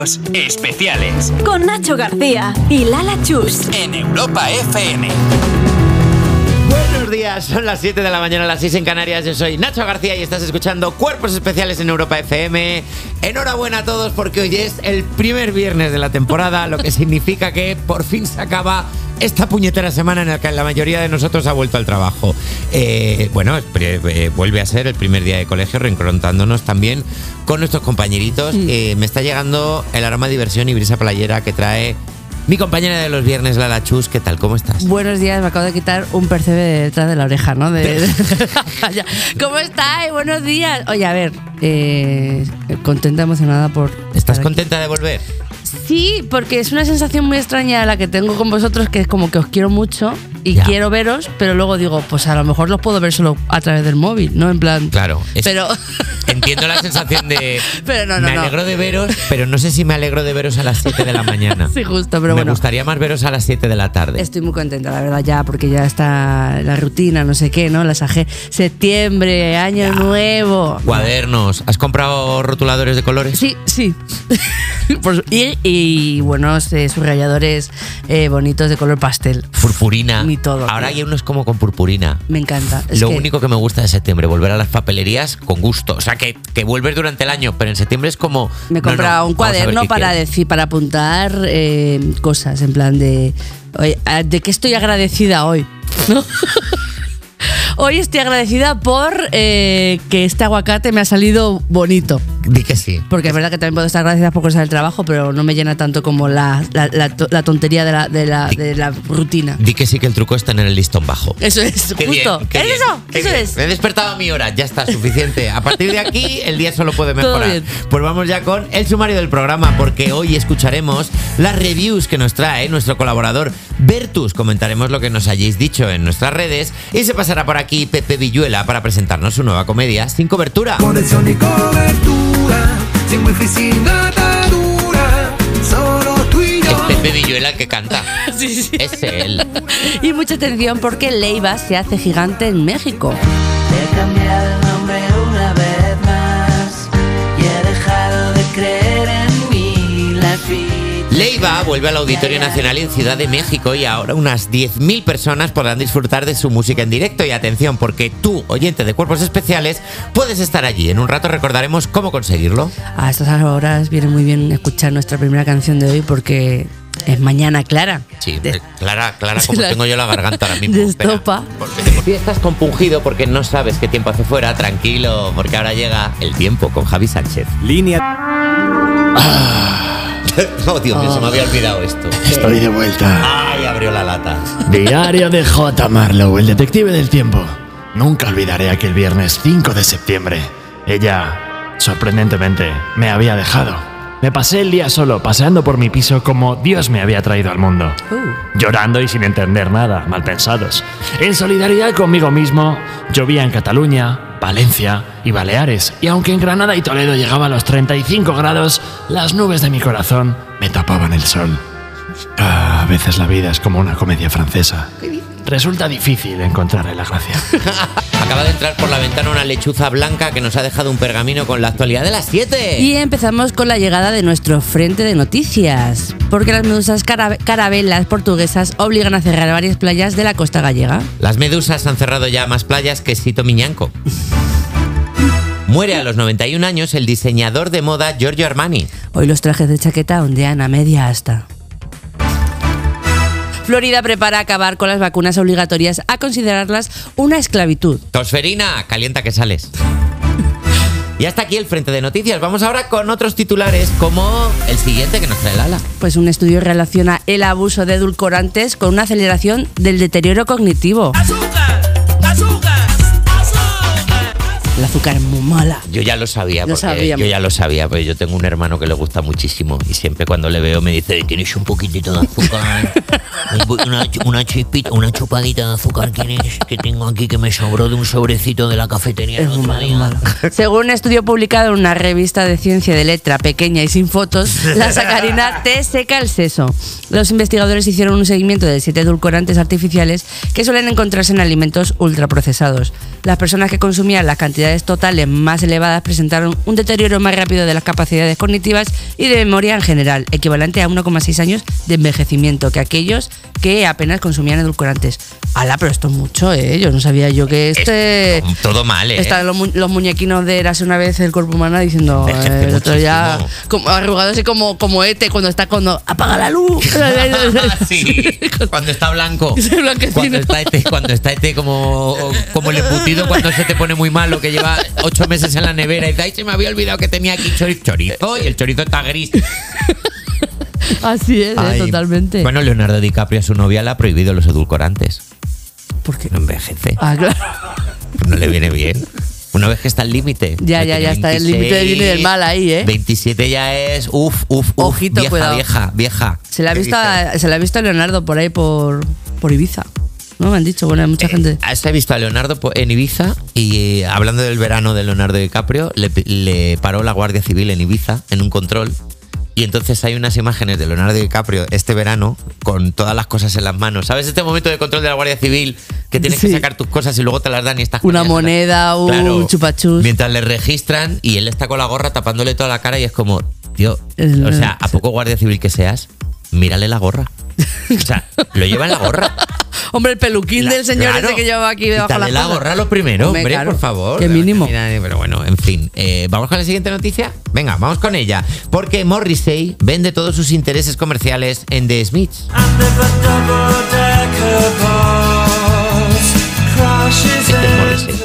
Especiales con Nacho García y Lala Chus en Europa FM. Buenos días, son las 7 de la mañana, las 6 en Canarias. Yo soy Nacho García y estás escuchando Cuerpos Especiales en Europa FM. Enhorabuena a todos porque hoy es el primer viernes de la temporada, lo que significa que por fin se acaba esta puñetera semana en la que la mayoría de nosotros ha vuelto al trabajo. Vuelve a ser el primer día de colegio, reencontrándonos también con nuestros compañeritos. Me está llegando el aroma de diversión y brisa playera que trae mi compañera de los viernes, Lala Chus. ¿Qué tal? ¿Cómo estás? Buenos días, me acabo de quitar un percebe detrás de la oreja, ¿no? ¿Cómo estáis? Buenos días. Oye, a ver, contenta, emocionada por... ¿Estás contenta de volver? Sí, porque es una sensación muy extraña la que tengo con vosotros, que es como que os quiero mucho y quiero veros, pero luego digo, pues a lo mejor los puedo ver solo a través del móvil, ¿no? En plan... Claro, pero... entiendo la sensación de... Pero me alegro de veros, pero no sé si me alegro de veros a las 7 de la mañana. Sí, justo, pero me gustaría más veros a las 7 de la tarde. Estoy muy contenta, la verdad, ya, porque ya está la rutina, no sé qué, ¿no? La SAG, septiembre, año nuevo. Cuadernos. ¿Has comprado rotuladores de colores? Sí. y buenos subrayadores bonitos de color pastel. Purpurina. Ni todo. Ahora hay unos como con purpurina. Me encanta. Lo único que me gusta de septiembre, volver a las papelerías con gusto. O sea, que vuelves durante el año, pero en septiembre es como... Me he comprado un cuaderno para apuntar cosas, en plan de... Oye, ¿de qué estoy agradecida hoy? ¿No? Hoy estoy agradecida por que este aguacate me ha salido bonito. Di que sí. Porque es verdad que también puedo estar agradecida por cosas del trabajo, pero no me llena tanto como la tontería de la rutina. Di que sí, que el truco es tener el listón bajo. Eso es, qué justo. Bien, qué ¿Es bien, eso? Qué Eso bien. es. Me he despertado a mi hora, ya está, suficiente. A partir de aquí, el día solo puede mejorar. Pues vamos ya con el sumario del programa, porque hoy escucharemos las reviews que nos trae nuestro colaborador Bertus. Comentaremos lo que nos hayáis dicho en nuestras redes y se pasará por aquí Pepe Villuela para presentarnos su nueva comedia Sin Cobertura. Conexión y cobertura, sin wifi, sin atadura, solo tú y yo. Es Pepe Villuela el que canta. Sí. Es él. Y mucha atención porque Leiva se hace gigante en México. He cambiado el nombre una vez más y he dejado de creer en mí. Leiva vuelve al Auditorio Nacional en Ciudad de México y ahora unas 10.000 personas podrán disfrutar de su música en directo. Y atención, porque tú, oyente de Cuerpos Especiales, puedes estar allí. En un rato recordaremos cómo conseguirlo. A estas horas viene muy bien escuchar nuestra primera canción de hoy porque es Mañana Clara. Sí, Clara, como tengo yo la garganta ahora mismo. Destopa. Si estás compungido porque no sabes qué tiempo hace fuera, tranquilo, porque ahora llega el tiempo con Javi Sánchez. Oh, Dios mío, se me había olvidado esto. Estoy de vuelta. Ay, abrió la lata. Diario de J. Marlowe, el detective del tiempo. Nunca olvidaré aquel viernes 5 de septiembre. Ella, sorprendentemente, me había dejado. Me pasé el día solo, paseando por mi piso como Dios me había traído al mundo. Llorando y sin entender nada, mal pensados. En solidaridad conmigo mismo, llovía en Cataluña, Valencia y Baleares. Y aunque en Granada y Toledo llegaba a los 35 grados, las nubes de mi corazón me tapaban el sol. A veces la vida es como una comedia francesa. Resulta difícil encontrarle la gracia. Acaba de entrar por la ventana una lechuza blanca que nos ha dejado un pergamino con la actualidad de las 7. Y empezamos con la llegada de nuestro frente de noticias. Porque las medusas carabelas portuguesas obligan a cerrar varias playas de la costa gallega. Las medusas han cerrado ya más playas que Sito Miñanco. Muere a los 91 años el diseñador de moda Giorgio Armani. Hoy los trajes de chaqueta ondean a media asta. Florida prepara acabar con las vacunas obligatorias a considerarlas una esclavitud. Tosferina, calienta que sales. Y hasta aquí el frente de noticias. Vamos ahora con otros titulares como el siguiente que nos trae Lala. Pues un estudio relaciona el abuso de edulcorantes con una aceleración del deterioro cognitivo. El azúcar es muy mala. Yo ya lo sabía, pero yo tengo un hermano que le gusta muchísimo y siempre cuando le veo me dice: ¿tienes un poquitito de azúcar? una chispita, una chupadita de azúcar tienes, que tengo aquí que me sobró de un sobrecito de la cafetería. Es muy malo. Según un estudio publicado en una revista de ciencia de letra pequeña y sin fotos, la sacarina te seca el seso. Los investigadores hicieron un seguimiento de 7 edulcorantes artificiales que suelen encontrarse en alimentos ultraprocesados. Las personas que consumían las cantidades edades totales más elevadas presentaron un deterioro más rápido de las capacidades cognitivas y de memoria en general, equivalente a 1,6 años de envejecimiento que aquellos que apenas consumían edulcorantes. ¡Hala, pero esto es mucho, ¿eh? Yo no sabía yo que todo mal, ¿eh? Están los muñequinos de Érase una vez el cuerpo humano diciendo el otro ya como, arrugado así como Ete cuando apaga la luz. Sí, cuando está blanco. Cuando está Ete como el embutido cuando se te pone muy malo, que lleva 8 meses en la nevera y dice, ay, se me había olvidado que tenía aquí chorizo y el chorizo está gris. Así es, totalmente. Bueno, Leonardo DiCaprio a su novia le ha prohibido los edulcorantes. ¿Por qué? No envejece. Ah, claro. No le viene bien. Una vez que está al límite. Ya está el límite del bien y del mal ahí, ¿eh? 27 ya es, Ojito, cuidado. vieja. Se la ha visto a Leonardo por ahí por Ibiza. ¿No? Me han dicho, bueno, hay mucha gente. Se ha visto a Leonardo en Ibiza y hablando del verano de Leonardo DiCaprio, le paró la Guardia Civil en Ibiza en un control. Y entonces hay unas imágenes de Leonardo DiCaprio este verano con todas las cosas en las manos. ¿Sabes este momento de control de la Guardia Civil que tienes que sacar tus cosas y luego te las dan y estás con una moneda, un chupachus? Mientras le registran y él está con la gorra tapándole toda la cara y es como, tío, o sea, ¿a poco Guardia Civil que seas? Mírale la gorra. O sea, lo lleva en la gorra. Hombre, el peluquín del señor ese que lleva aquí debajo de la gorra lo primero, hombre, claro, por favor. Qué mínimo. Pero bueno, en fin. ¿Vamos con la siguiente noticia? Venga, vamos con ella. Porque Morrissey vende todos sus intereses comerciales en The Smiths. Este es Morrissey.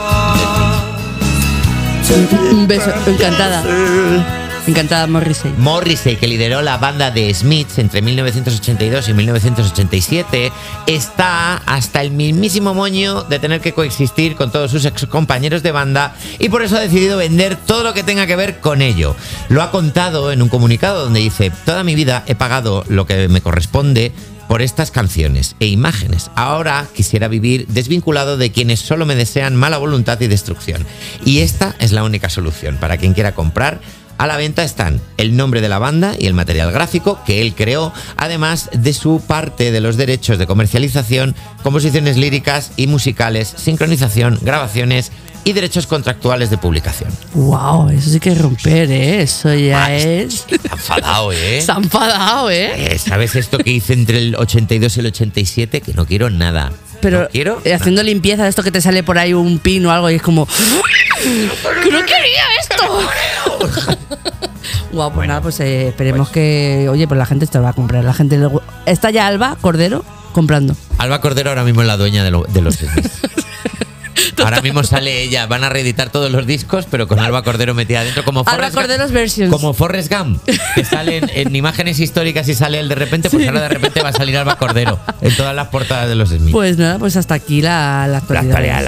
Un beso, encantada Morrissey. Morrissey, que lideró la banda de Smiths entre 1982 y 1987, está hasta el mismísimo moño de tener que coexistir con todos sus ex compañeros de banda y por eso ha decidido vender todo lo que tenga que ver con ello. Lo ha contado en un comunicado donde dice: toda mi vida he pagado lo que me corresponde por estas canciones e imágenes. Ahora quisiera vivir desvinculado de quienes solo me desean mala voluntad y destrucción. Y esta es la única solución para quien quiera comprar. A la venta están el nombre de la banda y el material gráfico que él creó, además de su parte de los derechos de comercialización, composiciones líricas y musicales, sincronización, grabaciones y derechos contractuales de publicación. ¡Wow! Eso sí que es romper, ¿eh? Eso ya es... Se ha enfadado, ¿eh? Se ha enfadado, ¿eh? ¿Sabes esto que hice entre el 82 y el 87? Que no quiero nada. Pero no quiero haciendo nada. Limpieza de esto que te sale por ahí un pin o algo y es como... ¡Que no quería esto! Guau, pues nada, pues esperemos que... Oye, pues la gente te lo va a comprar. La gente está ya Alba Cordero comprando. Alba Cordero ahora mismo es la dueña de los Smiths. Ahora mismo sale ella, van a reeditar todos los discos, pero con Alba Cordero metida adentro como Forrest Gump. Como Forrest Gump, que salen en imágenes históricas y sale él de repente, pues ahora de repente va a salir Alba Cordero en todas las portadas de los Smiths. Pues nada, pues hasta aquí la actualidad.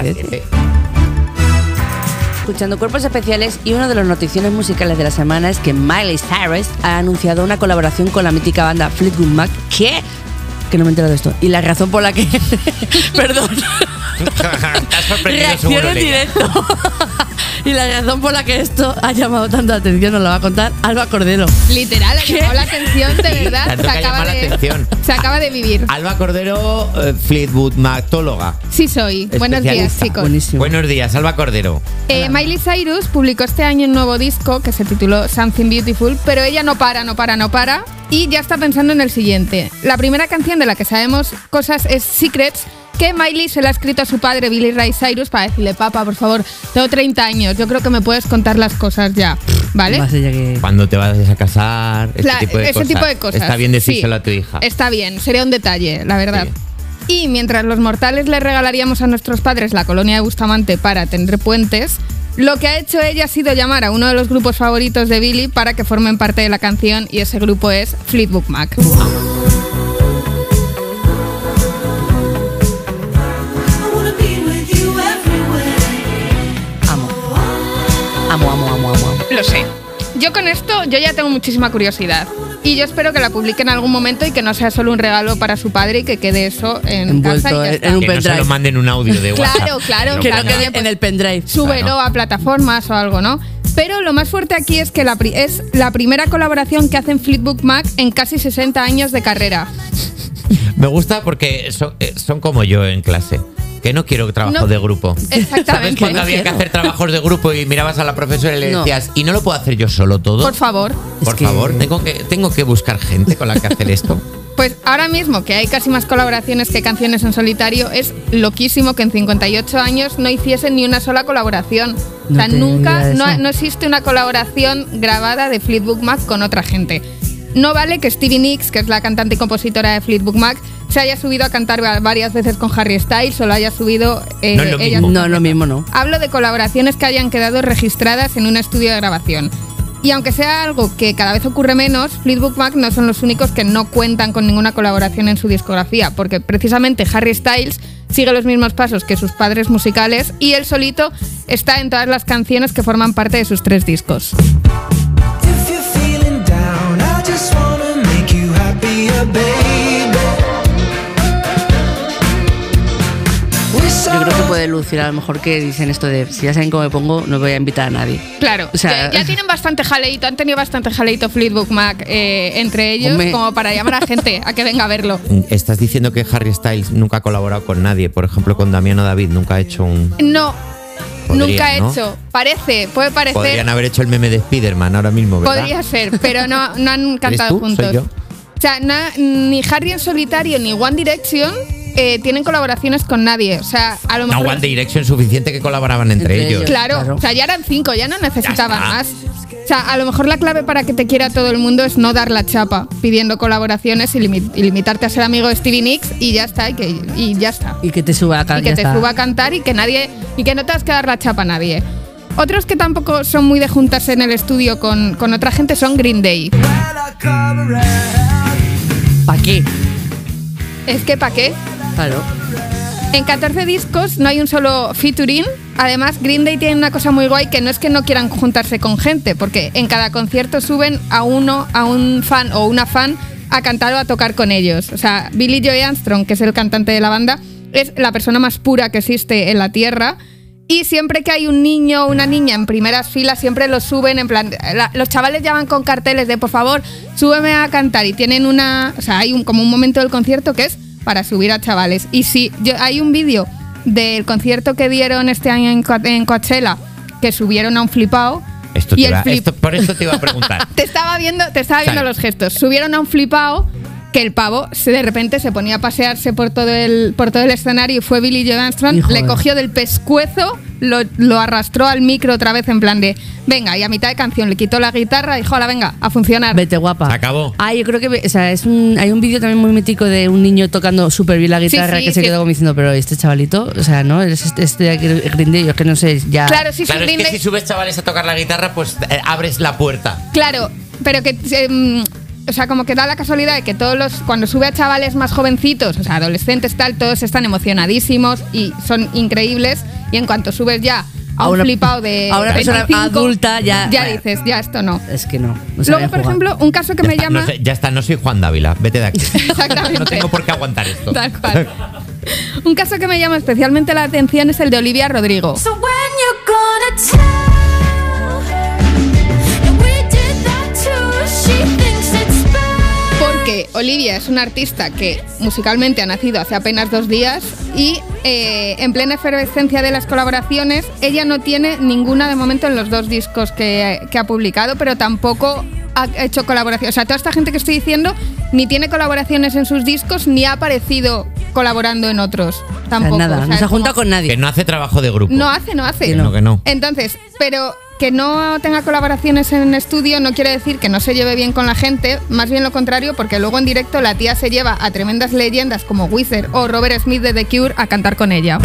Escuchando Cuerpos Especiales, y una de las noticiones musicales de la semana es que Miley Cyrus ha anunciado una colaboración con la mítica banda Fleetwood Mac. ¿Qué? Que no me he enterado de esto. Y la razón por la que... Perdón. Te has sorprendido. Reacción en directo. Y la razón por la que esto ha llamado tanto la atención nos la va a contar Alba Cordero. Literal, ha llamado la atención, de verdad. Se acaba de vivir. Alba Cordero, Fleetwood Mactóloga. Sí soy. Buenos días, chicos. Buenísimo. Buenos días, Alba Cordero. Miley Cyrus publicó este año un nuevo disco que se tituló Something Beautiful, pero ella no para y ya está pensando en el siguiente. La primera canción de la que sabemos cosas es Secrets, que Miley se la ha escrito a su padre Billy Ray Cyrus para decirle: papá, por favor, tengo 30 años, yo creo que me puedes contar las cosas ya, ¿vale? Cuando te vas a casar, ese tipo de cosas. Está bien decírselo a tu hija. Está bien, sería un detalle, la verdad. Sí. Y mientras los mortales le regalaríamos a nuestros padres la colonia de Bustamante para tener puentes, lo que ha hecho ella ha sido llamar a uno de los grupos favoritos de Billy para que formen parte de la canción, y ese grupo es Fleetwood Mac. Amo. Lo sé. Yo con esto, yo ya tengo muchísima curiosidad. Y yo espero que la publique en algún momento y que no sea solo un regalo para su padre y que quede eso en casa y ya está. En un que pendrive. no se lo manden un audio de WhatsApp. Claro. Que no quede en el pendrive. Súbelo a plataformas o algo, ¿no? Pero lo más fuerte aquí es que es la primera colaboración que hacen Fleetwood Mac en casi 60 años de carrera. Me gusta porque son como yo en clase. qué no quiero trabajo No. de grupo? Exactamente. ¿Sabes cuando había que hacer trabajos de grupo y mirabas a la profesora y le No. decías, ¿y no lo puedo hacer yo solo todo? Por favor. Por Es que- favor, tengo que buscar gente con la que hacer esto. Pues ahora mismo que hay casi más colaboraciones que canciones en solitario, es loquísimo que en 58 años no hiciesen ni una sola colaboración. O sea, No tenía nunca, idea de no, eso. no existe una colaboración grabada de Fleetwood Mac con otra gente. No vale que Stevie Nicks, que es la cantante y compositora de Fleetwood Mac, se haya subido a cantar varias veces con Harry Styles o lo haya subido No es lo ella. mismo. No, lo mismo no. Hablo de colaboraciones que hayan quedado registradas en un estudio de grabación. Y aunque sea algo que cada vez ocurre menos, Fleetwood Mac no son los únicos que no cuentan con ninguna colaboración en su discografía, porque precisamente Harry Styles sigue los mismos pasos que sus padres musicales y él solito está en todas las canciones que forman parte de sus 3 discos. If you're feeling down, I just wanna make you happier, baby. Yo creo que puede lucir a lo mejor que dicen esto de si ya saben cómo me pongo, no voy a invitar a nadie. Claro, O sea, ya tienen bastante jaleito, han tenido bastante jaleito Fleetwood Mac entre ellos, Hombre. como para llamar a gente a que venga a verlo. Estás diciendo que Harry Styles nunca ha colaborado con nadie. Por ejemplo, con Damiano David nunca ha hecho un... No, Podrían, nunca he ¿no? hecho. Puede parecer. Podrían haber hecho el meme de Spider-Man ahora mismo, ¿verdad? Podría ser, pero no han cantado tú? juntos. ¿Soy yo? O sea, ni Harry en solitario ni One Direction tienen colaboraciones con nadie. O sea, a lo No, mejor. One Direction suficiente que colaboraban entre Entre ellos. ellos. Claro, Claro. o sea, ya eran 5, ya no necesitaban Ya está. más. O sea, a lo mejor la clave para que te quiera todo el mundo es no dar la chapa pidiendo colaboraciones y limitarte a ser amigo de Stevie Nicks y ya está, y ya está. Y que te suba a Y cantar. que te suba a cantar y que no te has que dar la chapa a nadie. Otros que tampoco son muy de juntarse en el estudio con otra gente son Green Day. ¿Para qué? Es que ¿para qué? Claro. En 14 discos no hay un solo featuring. Además, Green Day tiene una cosa muy guay que no es que no quieran juntarse con gente, porque en cada concierto suben a un fan o una fan a cantar o a tocar con ellos. O sea, Billy Joe Armstrong, que es el cantante de la banda, es la persona más pura que existe en la Tierra. Y siempre que hay un niño o una niña en primeras filas, siempre los suben en plan... los chavales ya van con carteles de, por favor, súbeme a cantar. Y tienen hay como un momento del concierto que es para subir a chavales. Y sí, hay un vídeo del concierto que dieron este año en Coachella, que subieron a un flipao. Por esto te iba a preguntar. Te estaba viendo Claro. los gestos. Subieron a un flipao que el pavo de repente se ponía a pasearse por todo el escenario y fue Billy Joe Armstrong, Hijo le de- cogió del pescuezo, lo arrastró al micro otra vez en plan de venga, y a mitad de canción le quitó la guitarra y dijo, hola, venga, a funcionar. Vete, guapa. Se acabó. Ah, yo creo que hay un vídeo también muy mítico de un niño tocando súper bien la guitarra sí, que se sí. quedó como diciendo, pero este chavalito, o sea, ¿no? Este de aquí, Green Day, yo es que no sé, ya... Claro, sí, Claro, es Green que Day- si subes chavales a tocar la guitarra, pues abres la puerta. Claro, pero que... o sea, como que da la casualidad de que cuando sube a chavales más jovencitos, o sea, adolescentes tal, todos están emocionadísimos y son increíbles. Y en cuanto subes ya a un flipado de a una persona 25, adulta ya dices, ya esto no. Es que no Luego, saben por jugar. ejemplo, un caso que Ya me está, llama... no sé, ya está, no soy Juan Dávila. Vete de aquí. Exactamente. No tengo por qué aguantar esto. Tal cual. Un caso que me llama especialmente la atención es el de Olivia Rodrigo. So when you're gonna tell that we did that too, she thinks it's bad. Porque Olivia es una artista que musicalmente ha nacido hace apenas 2 días y en plena efervescencia de las colaboraciones, ella no tiene ninguna de momento en los 2 discos que ha publicado, pero tampoco ha hecho colaboración. O sea, toda esta gente que estoy diciendo ni tiene colaboraciones en sus discos ni ha aparecido colaborando en otros. Tampoco. Nada, O sea, no se ha es como- juntado con nadie. Que no hace trabajo de grupo. No hace. Que no, que no. Entonces, pero que no tenga colaboraciones en estudio no quiere decir que no se lleve bien con la gente, más bien lo contrario, porque luego en directo la tía se lleva a tremendas leyendas como Weezer o Robert Smith de The Cure a cantar con ella.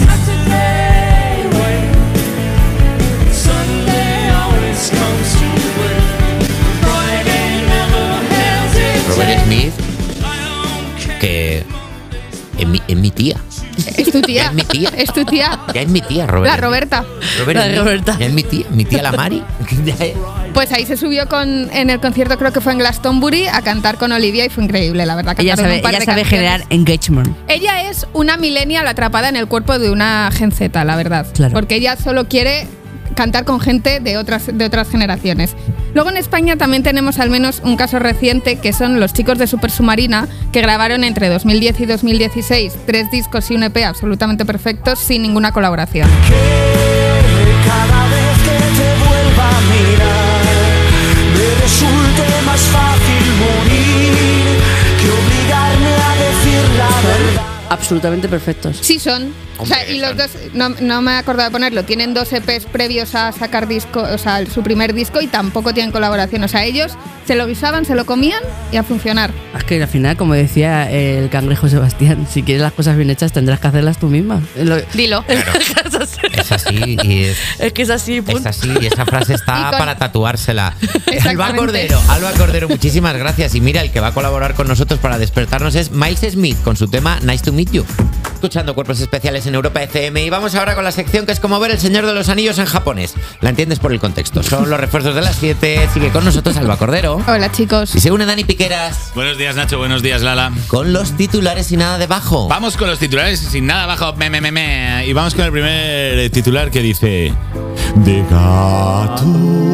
Robert Smith, que es mi tía. Es tu tía. Es mi tía. Es tu tía. Ya es mi tía, Robert. La Roberta. Robert La Smith. Roberta. Ya es mi tía la Mari. Ya es. Pues ahí se subió en el concierto, creo que fue en Glastonbury, a cantar con Olivia y fue increíble, la verdad. Ella Cantaron sabe, un par ella de sabe canciones. generar engagement. Ella es una millennial atrapada en el cuerpo de una Gen Z, la verdad. Claro. Porque ella solo quiere cantar con gente de otras generaciones. Luego en España también tenemos al menos un caso reciente, que son los chicos de Super Submarina, que grabaron entre 2010 y 2016 3 discos y un EP absolutamente perfectos sin ninguna colaboración. Cada vez que te vuelva a mirar, me resulte más fácil morir que obligarme a decir la verdad. Absolutamente perfectos. Sí son. O sea, y los dos, no me he acordado de ponerlo, tienen 2 EPs previos a sacar disco, o sea, su primer disco, y tampoco tienen colaboración. O sea, ellos se lo guisaban, se lo comían y a funcionar. Es que al final, como decía el cangrejo Sebastián, si quieres las cosas bien hechas tendrás que hacerlas tú misma. Dilo. Claro. Es así y es que es así, punto. Es así y esa frase está para tatuársela. Exactamente. Alba Cordero, muchísimas gracias. Y mira, el que va a colaborar con nosotros para despertarnos es Miles Smith con su tema Nice to Meet You. Escuchando Cuerpos Especiales en Europa FM, y vamos ahora con la sección que es como ver El Señor de los Anillos en japonés. La entiendes por el contexto. Son los refuerzos de las 7. Sigue con nosotros Alba Cordero. Hola, chicos. Y se une Dani Piqueras. Buenos días, Nacho. Buenos días, Lala. Con los titulares y nada debajo. Vamos con los titulares y sin nada abajo. Y vamos con el primer titular que dice: De gato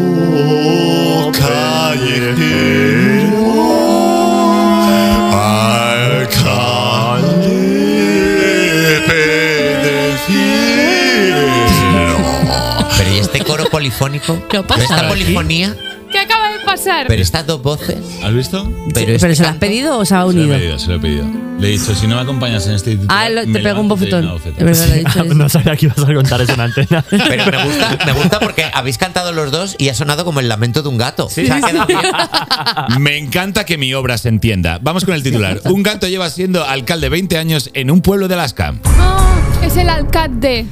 callejero alcalde pendenciero. Pero ¿y este coro polifónico? ¿Qué ha pasado ¿Esta aquí? polifonía? ¿Qué acaba de pasar? Pero estas 2 voces. ¿Has visto? Pero, ¿Pero se lo has pedido o se ha unido? Se lo he pedido. Le he dicho, si no me acompañas en este titular, Te pego un bofetón. una Es bofetada. verdad, lo he dicho eso. No sabía que ibas a contar eso en antena. Pero me gusta porque habéis cantado los dos y ha sonado como el lamento de un gato. Sí. O sea, ha quedado bien. Me encanta que mi obra se entienda. Vamos con el titular. Un gato lleva siendo alcalde 20 años en un pueblo de Alaska. Oh, es el alcalde.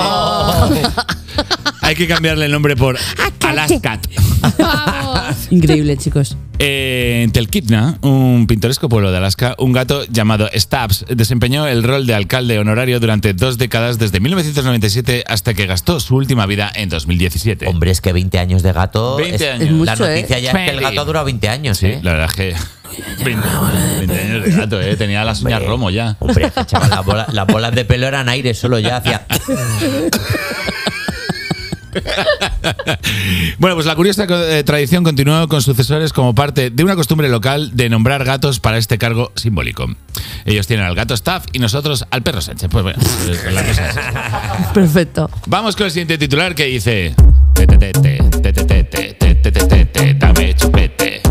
Hay que cambiarle el nombre por Alaskat. Vamos. Increíble, chicos. En Telkitna, un pintoresco pueblo de Alaska, un gato llamado Stubbs desempeñó el rol de alcalde honorario durante 2 décadas, desde 1997 hasta que gastó su última vida en 2017. Hombre, es que 20 años de gato. 20 años. Es mucho, La noticia ya es que el gato ha durado 20 años, Sí, ¿eh? la verdad es que 20 años de gato, tenía las uñas romo ya. Hombre, chaval, las bolas de pelo eran aire, solo ya hacía. Bueno, pues la curiosa tradición continuó con sucesores como parte de una costumbre local de nombrar gatos para este cargo simbólico. Ellos tienen al gato Staff y nosotros al perro Sánchez. Pues bueno, la cosa es esa. Perfecto. Vamos con el siguiente titular que dice: dame chupete,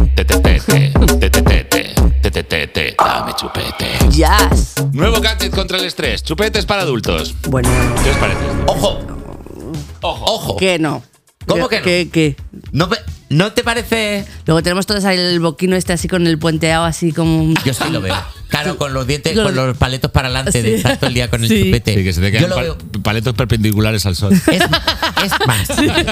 dame chupete. Yes. Nuevo gadget contra el estrés, chupetes para adultos. Bueno, ¿Qué os parece? ¡Ojo! ¡Ojo! que no. ¿Cómo que no? ¿Qué? ¿No te parece? Luego tenemos todos ahí el boquino este así con el puenteado así como... Yo sí lo veo. Claro, con los dientes, Lo- con los paletos para adelante, de Sí. estar todo el día con el Sí. chupete. Sí, que se te Yo quedan lo veo. paletos perpendiculares al sol. Es más.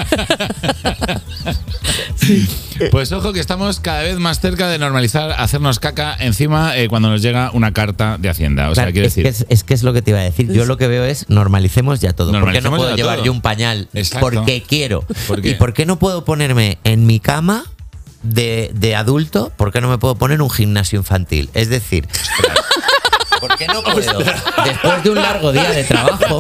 Pues ojo que estamos cada vez más cerca de normalizar hacernos caca encima cuando nos llega una carta de Hacienda. O sea, Claro, quiero es, decir... que es que es lo que te iba a decir. Yo lo que veo es normalicemos ya todo. ¿Por qué no Normalicemos puedo ya llevar todo. yo un pañal? Exacto. Porque quiero. ¿Por qué? ¿Y por qué no puedo ponerme en mi cama de adulto? ¿Por qué no me puedo poner en un gimnasio infantil? Es decir, ¿por qué no puedo? Después de un largo día de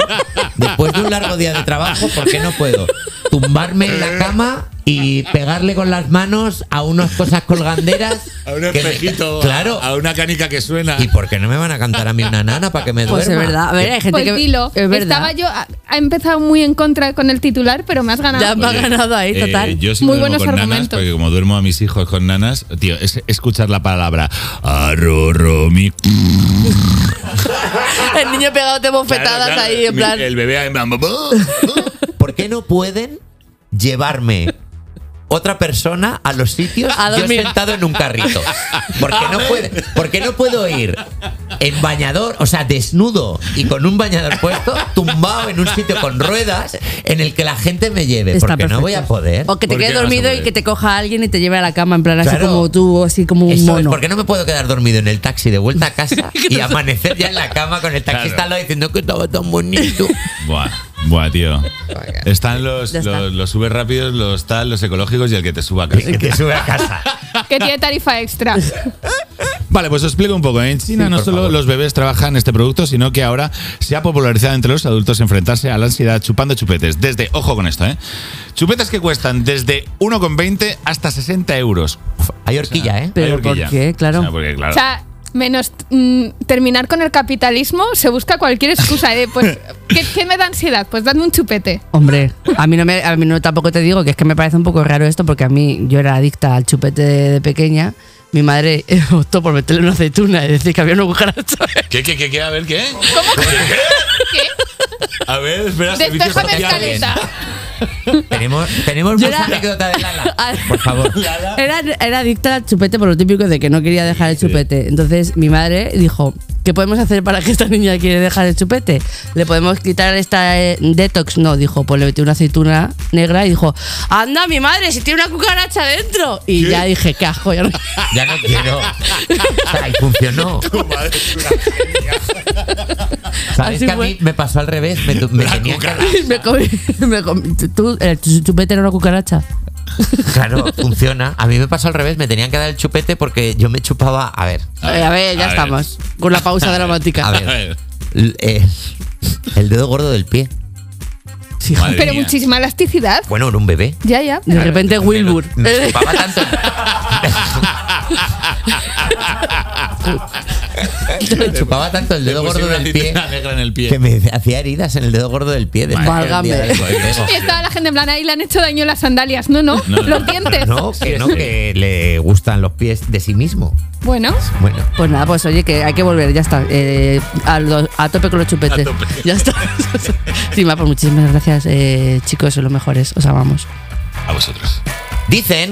trabajo, ¿por qué no puedo tumbarme en la cama y pegarle con las manos a unas cosas colganderas? A un que me- espejito, claro. a una canica que suena. ¿Y por qué no me van a cantar a mí una nana para que me duerma? Pues es verdad. A ver, hay gente Pues que... dilo. Es verdad. Estaba yo, ha empezado muy en contra con el titular, pero me has ganado. Ya me ha ganado ahí, total. Yo sí Muy duermo buenos con nanas, argumentos. porque como duermo a mis hijos con nanas, tío, es escuchar la palabra arroromi. El niño pegándote bofetadas Claro, ahí, en plan... El bebé ahí, ¿Por qué no pueden llevarme otra persona a los sitios A yo dormir. sentado en un carrito? ¿Por qué no puedo ir en bañador, o sea, desnudo y con un bañador puesto, tumbado en un sitio con ruedas en el que la gente me lleve? Está Porque no perfecto. voy a poder. O que te ¿Por quedes qué no se dormido puede? y que te coja alguien y te lleve a la cama, en plan así Claro. como tú, así como un Eso es, mono. ¿por qué no me puedo quedar dormido en el taxi de vuelta a casa y amanecer ya en la cama con el taxista Claro. al lado diciendo que estaba tan bonito? Buah, tío. Están los Ya está. sube rápidos, los ecológicos y el que te suba a casa. Que te sube a casa. Que tiene tarifa extra. Vale, pues os explico un poco. En China Sí, no por solo favor. los bebés trabajan este producto, sino que ahora se ha popularizado entre los adultos enfrentarse a la ansiedad chupando chupetes. Desde, ojo con esto, chupetes que cuestan desde 1,20 hasta 60 euros. Hay horquilla, ¿eh? Pero Hay horquilla. ¿por qué? Claro. O sea, porque, claro. O sea, menos terminar con el capitalismo, se busca cualquier excusa. Pues, ¿qué me da ansiedad? Pues dadme un chupete. Hombre, a mí no tampoco te digo que es que me parece un poco raro esto porque a mí yo era adicta al chupete de pequeña. Mi madre optó por meterle una aceituna y decir que había una cucaracha. ¿Qué? A ver, ¿qué? ¿Cómo? ¿Qué? A ver, espera. servicios Despéjame sociales. escaleta. Tenemos Yo más era- anécdota de Lala. Por favor. Era adicta al chupete por lo típico de que no quería dejar el chupete. Entonces mi madre dijo, ¿qué podemos hacer para que esta niña quiere dejar el chupete? ¿Le podemos quitar esta detox? No, dijo, pues le metí una aceituna negra y dijo, anda mi madre, si tiene una cucaracha dentro. Y ya dije, qué asco, ya no. Ya no quiero. O sea, y funcionó. ¿Sabes Así que a fue. mí me pasó al revés? Me tenía que... me comí tu chupete era una cucaracha. Claro, funciona. A mí me pasó al revés. Me tenían que dar el chupete porque yo me chupaba... A ver. A ver, ya a ver. estamos. Con la pausa dramática. A ver. El dedo gordo del pie. Sí, Madre Pero mía. muchísima elasticidad. Bueno, era un bebé. Ya. de repente Wilbur. Me chupaba tanto... me chupaba tanto el dedo Le gordo pusieron del una pie aceituna negra en el pie. que me hacía heridas en el dedo gordo del pie. después del Válgame. día del dedo. Y estaba la gente en plan, ahí le han hecho daño las sandalias. No, los dientes. No, que le gustan los pies de sí mismo. Bueno, Bueno, Pues nada, pues oye, que hay que volver, ya está. A tope con los chupetes. A tope. Ya está. Encima, pues muchísimas gracias, chicos, son los mejores. Os amamos. A vosotros. dicen...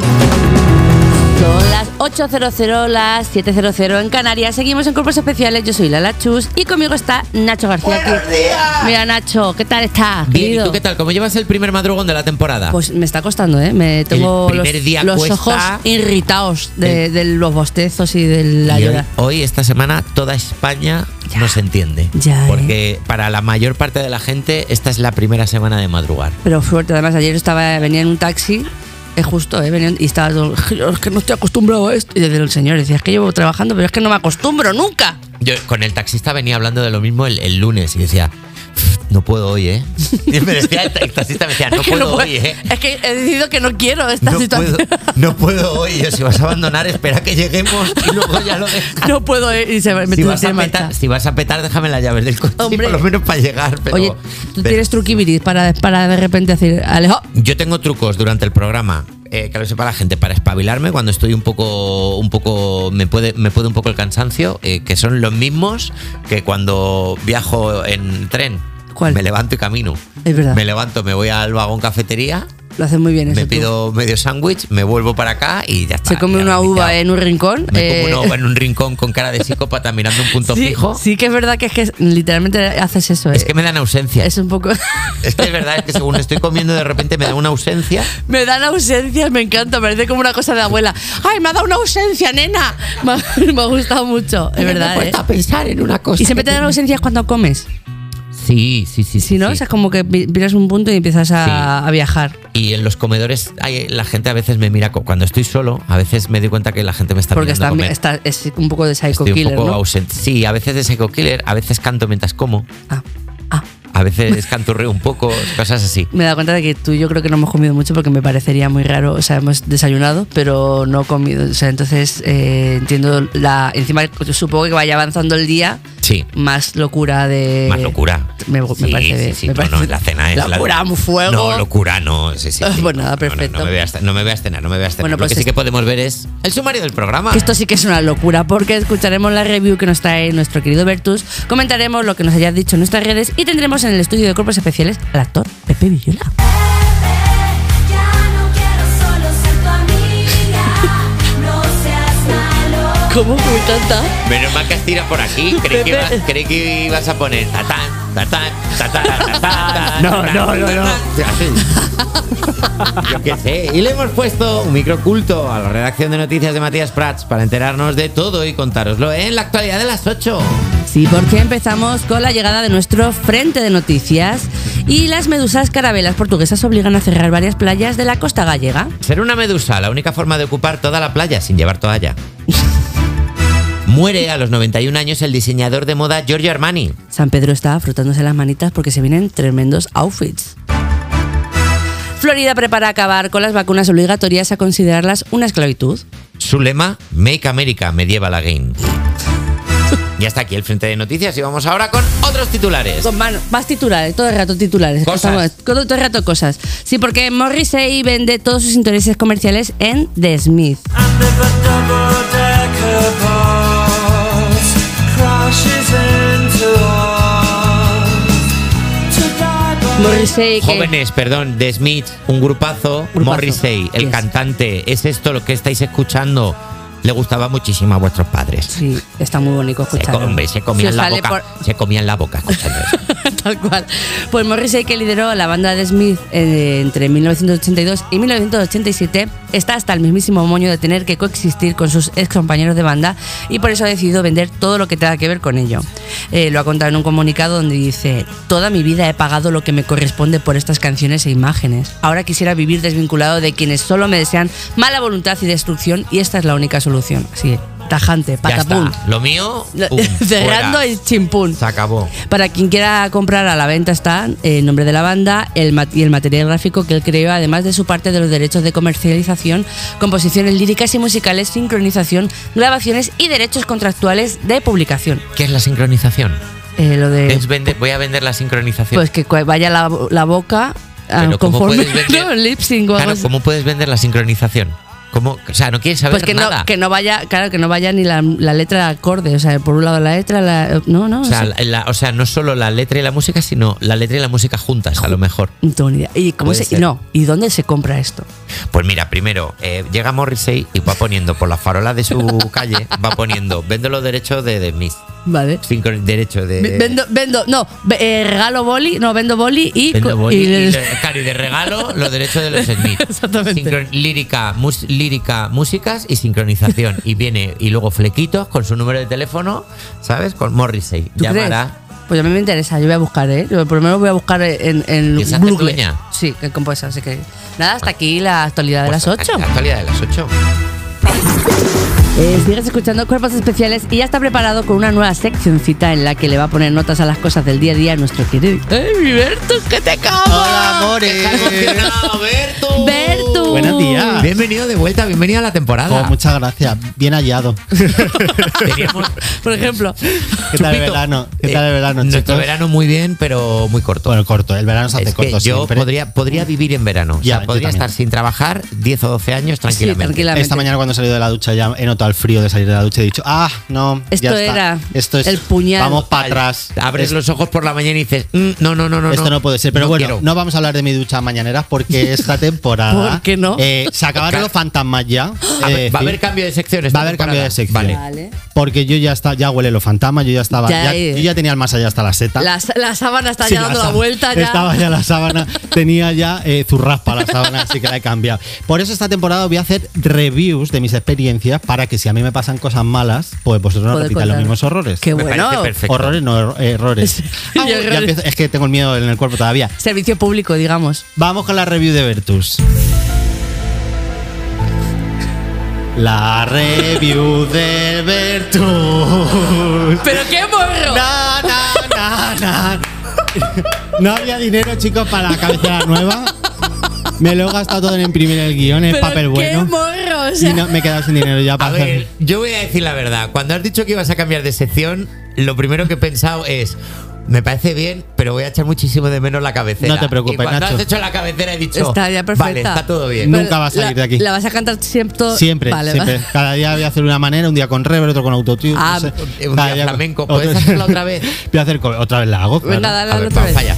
Son las 8:00, las 7:00 en Canarias. Seguimos en Cuerpos Especiales. Yo soy Lala Chus y conmigo está Nacho García. ¡Buenos días! Mira, Nacho, ¿qué tal estás, Bien, ¿y querido? tú qué tal? ¿Cómo llevas el primer madrugón de la temporada? Pues me está costando, ¿eh? Me tengo El primer día los cuesta. ojos irritados de los bostezos y de la Y llora. hoy, esta semana, toda España Ya. no se entiende. Ya, Porque para la mayor parte de la gente, esta es la primera semana de madrugar. Pero fuerte, además, ayer venía en un taxi. Es justo, venía, y estaba todo, es que no estoy acostumbrado a esto. Y decía el señor, decía, es que llevo trabajando, pero es que no me acostumbro nunca. Yo con el taxista venía hablando de lo mismo el lunes y decía, no puedo hoy, ¿eh? Y me decía, el taxista me decía, no Es que puedo puedo- hoy, ¿eh? Es que he decidido que no quiero esta No situación. no puedo hoy. Yo, si vas a abandonar, espera que lleguemos y luego ya lo dejas. No puedo ir y se me Si tuve vas, que a marchar. petar, si vas a petar, déjame las llaves del coche, Hombre. por lo menos para llegar. Pero, Oye, tú pero- tienes truquibiris para de repente decir, Alejo. Yo tengo trucos durante el programa, que lo sepa la gente, para espabilarme cuando estoy un poco me puede un poco el cansancio, que son los mismos que cuando viajo en tren. ¿Cuál? Me levanto y camino. Es verdad. Me levanto, me voy al vagón cafetería, Lo haces muy bien eso. me tú. pido medio sándwich, me vuelvo para acá y ya está. Se come ya una lo he uva viciado. en un rincón. Me como una uva en un rincón con cara de psicópata mirando un punto sí, fijo. sí que es verdad que literalmente haces eso. Es que me dan ausencia. Es un poco... Es que es verdad, es que según estoy comiendo de repente me da una ausencia. Me dan ausencias, me encanta, parece como una cosa de abuela. ¡Ay, me ha dado una ausencia, nena! Me ha gustado mucho, es verdad. Me he puesto a pensar en una cosa. Y siempre te dan ausencias cuando comes. Sí. Si no, o sea, es como que miras un punto y empiezas a viajar. Y en los comedores la gente a veces me mira, cuando estoy solo, a veces me doy cuenta que la gente me está Porque mirando a está, comer. es un poco de psycho Estoy un killer, poco ¿no? ausente. Sí, a veces de psycho killer, a veces canto mientras como, Ah. a veces canturreo un poco, cosas así. Me he dado cuenta de que tú y yo creo que no hemos comido mucho porque me parecería muy raro. O sea, hemos desayunado, pero no comido. O sea, entonces entiendo encima, supongo que vaya avanzando el día, Sí. más locura de. Más locura. Me Sí, parece. sí, me no, parece- no, la cena es Locura, un fuego. No, locura, no. Sí. Pues nada, No, perfecto. No me voy a abstener. Bueno, Lo pues que sí es- que podemos ver es el sumario del programa. Que esto sí que es una locura porque escucharemos la review que nos trae nuestro querido Bertus, comentaremos lo que nos hayas dicho en nuestras redes y tendremos en el estudio de Cuerpos Especiales al actor Pepe Villola. Ya no quiero solo ser tu amiga, no seas malo. ¿Cómo? Me encanta. Menos mal que has tirado por aquí. Creí que ibas a poner tatán. No. Yo qué sé. Y le hemos puesto un micro oculto a la redacción de noticias de Matías Prats para enterarnos de todo y contároslo en la actualidad de las 8. Sí, porque empezamos con la llegada de nuestro frente de noticias y las medusas carabelas portuguesas obligan a cerrar varias playas de la costa gallega. Ser una medusa, la única forma de ocupar toda la playa sin llevar toalla. Muere a los 91 años el diseñador de moda Giorgio Armani. San Pedro está frotándose las manitas porque se vienen tremendos outfits. Florida prepara acabar con las vacunas obligatorias a considerarlas una esclavitud. Su lema, Make America Medieval Again. Ya está aquí el frente de noticias y vamos ahora con otros titulares. Con más titulares, todo el rato titulares. Cosas. Todo el rato cosas. Sí, porque Morrissey vende todos sus intereses comerciales en The Smith. Morrissey, que... Jóvenes, perdón, The Smith, un grupazo. Morrissey, el cantante. ¿Es esto lo que estáis escuchando? Le gustaba muchísimo a vuestros padres. Sí, está muy bonito escucharlo. Se comían la boca escuchando eso. Tal cual. Pues Morrissey, que lideró la banda de Smith entre 1982 y 1987, está hasta el mismísimo moño de tener que coexistir con sus ex compañeros de banda y por eso ha decidido vender todo lo que tenga que ver con ello. Lo ha contado en un comunicado donde dice: toda mi vida he pagado lo que me corresponde por estas canciones e imágenes. Ahora quisiera vivir desvinculado de quienes solo me desean mala voluntad y destrucción, y esta es la única solución. Así, tajante, patapum. Lo mío, cerrando y chimpún. Se acabó. Para quien quiera comprar, a la venta están el nombre de la banda y el material gráfico que él creó, además de su parte de los derechos de comercialización, composiciones líricas y musicales, sincronización, grabaciones y derechos contractuales de publicación. ¿Qué es la sincronización? Lo de... Voy a vender la sincronización. Pues que vaya la boca conforme lip sync o algo así. ¿Cómo puedes vender la sincronización? ¿Cómo? O sea, no quieres saber pues nada. Que no vaya ni la letra acorde. O sea, por un lado la letra, no. O sea, no solo la letra y la música, sino la letra y la música juntas, a lo mejor. No tengo ni idea. ¿Y dónde se compra esto? Pues mira, primero, llega Morrissey y va poniendo por las farolas de su calle, va poniendo, vendo los derechos de The Smith. Vale. Derecho de... Regalo boli, vendo boli y... Claro, y de regalo los derechos de los Smith. Exactamente. Lírica, músicas y sincronización. Y viene, y luego flequitos con su número de teléfono, ¿sabes? Con Morrissey. Llamará. Pues a mí me interesa, yo voy a buscar, Yo por lo menos voy a buscar en Google. Sí, que compuesta, así que... Nada, hasta aquí la actualidad de las 8. La actualidad de las 8. Sigues escuchando Cuerpos Especiales y ya está preparado con una nueva seccioncita en la que le va a poner notas a las cosas del día a día a nuestro querido... ¡Ay, Bertu, que te cago! ¡Hola, amores! ¡Bertu! ¡Bertu! Buenos días. Bienvenido de vuelta, bienvenido a la temporada. Muchas gracias, bien hallado. Por ejemplo. ¿Qué tal el verano? Nuestro chicos? verano muy bien, pero muy corto. Bueno, corto, el verano se hace corto yo siempre. podría vivir en verano. Ya, o sea, podría estar sin trabajar 10 o 12 años tranquilamente. Sí, tranquilamente. Esta mañana cuando he salido de la ducha ya he notado el frío de salir de la ducha y he dicho, no, esto ya era está. Esto es el puñal. Vamos para atrás. Abres los ojos por la mañana y dices, no. Esto no puede ser. Pero no bueno, quiero. no vamos a hablar de mi ducha mañaneras porque esta temporada... ¿Por qué no? Se acabaron los fantasmas ya. Va a haber cambio de sección. Va a haber cambio de sección. Vale. Porque yo ya huele los fantasmas, yo ya estaba... yo ya tenía el más allá hasta la seta. La sábana está Sí, ya dando la vuelta. Ya. Estaba ya la sábana, tenía ya zurraspa la sábana, así que la he cambiado. Por eso esta temporada voy a hacer reviews de mis experiencias para que si a mí me pasan cosas malas, pues vosotros no repitáis los mismos horrores. Qué Me bueno. parece perfecto. Horrores, no errores. Ya empiezo, es que tengo el miedo en el cuerpo todavía. Servicio público, digamos. Vamos con la review de Vertus. La review de Vertus. ¡Pero qué morro! No había dinero, chicos, para la cabecera nueva. Me lo he gastado todo en imprimir el guión, en papel bueno. ¡Qué morro! O sea, Y no, me he quedado sin dinero ya para A ver, yo voy a decir la verdad. Cuando has dicho que ibas a cambiar de sección, lo primero que he pensado es... Me parece bien, pero voy a echar muchísimo de menos la cabecera. No te preocupes, y cuando Nacho. has hecho la cabecera he dicho... Está ya perfecta. Vale, está todo bien. Nunca va a salir de aquí. ¿La vas a cantar siempre? Siempre, Vale, siempre. vale. Cada día voy a hacer una manera, un día con reverb, otro con autotune. Ah, no sé. un Cada día flamenco. otro- ¿Puedes hacerla otra vez? Voy a hacer otra vez la hago. Venga, claro. dale A ver, otra vamos vez. allá.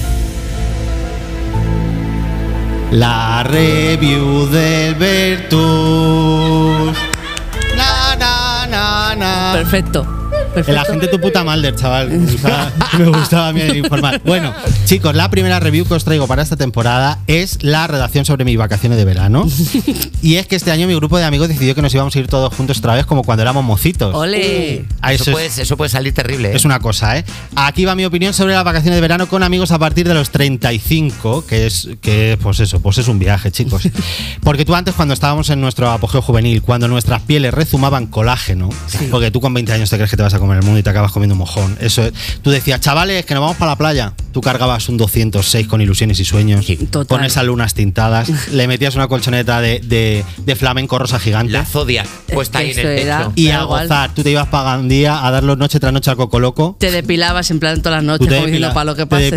La review del Vertus. Na. Perfecto. Perfecto. El agente tu puta Mulder, chaval. Me gustaba a mí informar. Bueno, chicos, la primera review que os traigo para esta temporada es la redacción sobre mis vacaciones de verano. Y es que este año mi grupo de amigos decidió que nos íbamos a ir todos juntos otra vez como cuando éramos mocitos. ¡Ole! Eso puede salir terrible. Es una cosa, ¿eh? Aquí va mi opinión sobre las vacaciones de verano con amigos a partir de los 35, que es pues es un viaje, chicos. Porque tú antes, cuando estábamos en nuestro apogeo juvenil, cuando nuestras pieles rezumaban colágeno, porque tú con 20 años te crees que te vas a comer el mundo y te acabas comiendo un mojón. Eso es. Tú decías, chavales, que nos vamos para la playa. Tú cargabas un 206 con ilusiones y sueños, con esas lunas tintadas, le metías una colchoneta de flamenco rosa gigante. La Zodiac puesta ahí en el techo. Y a gozar. Tú te ibas para Gandía a darlo noche tras noche al Coco Loco. Te depilabas en plan todas las noches, como diciendo para lo que pase.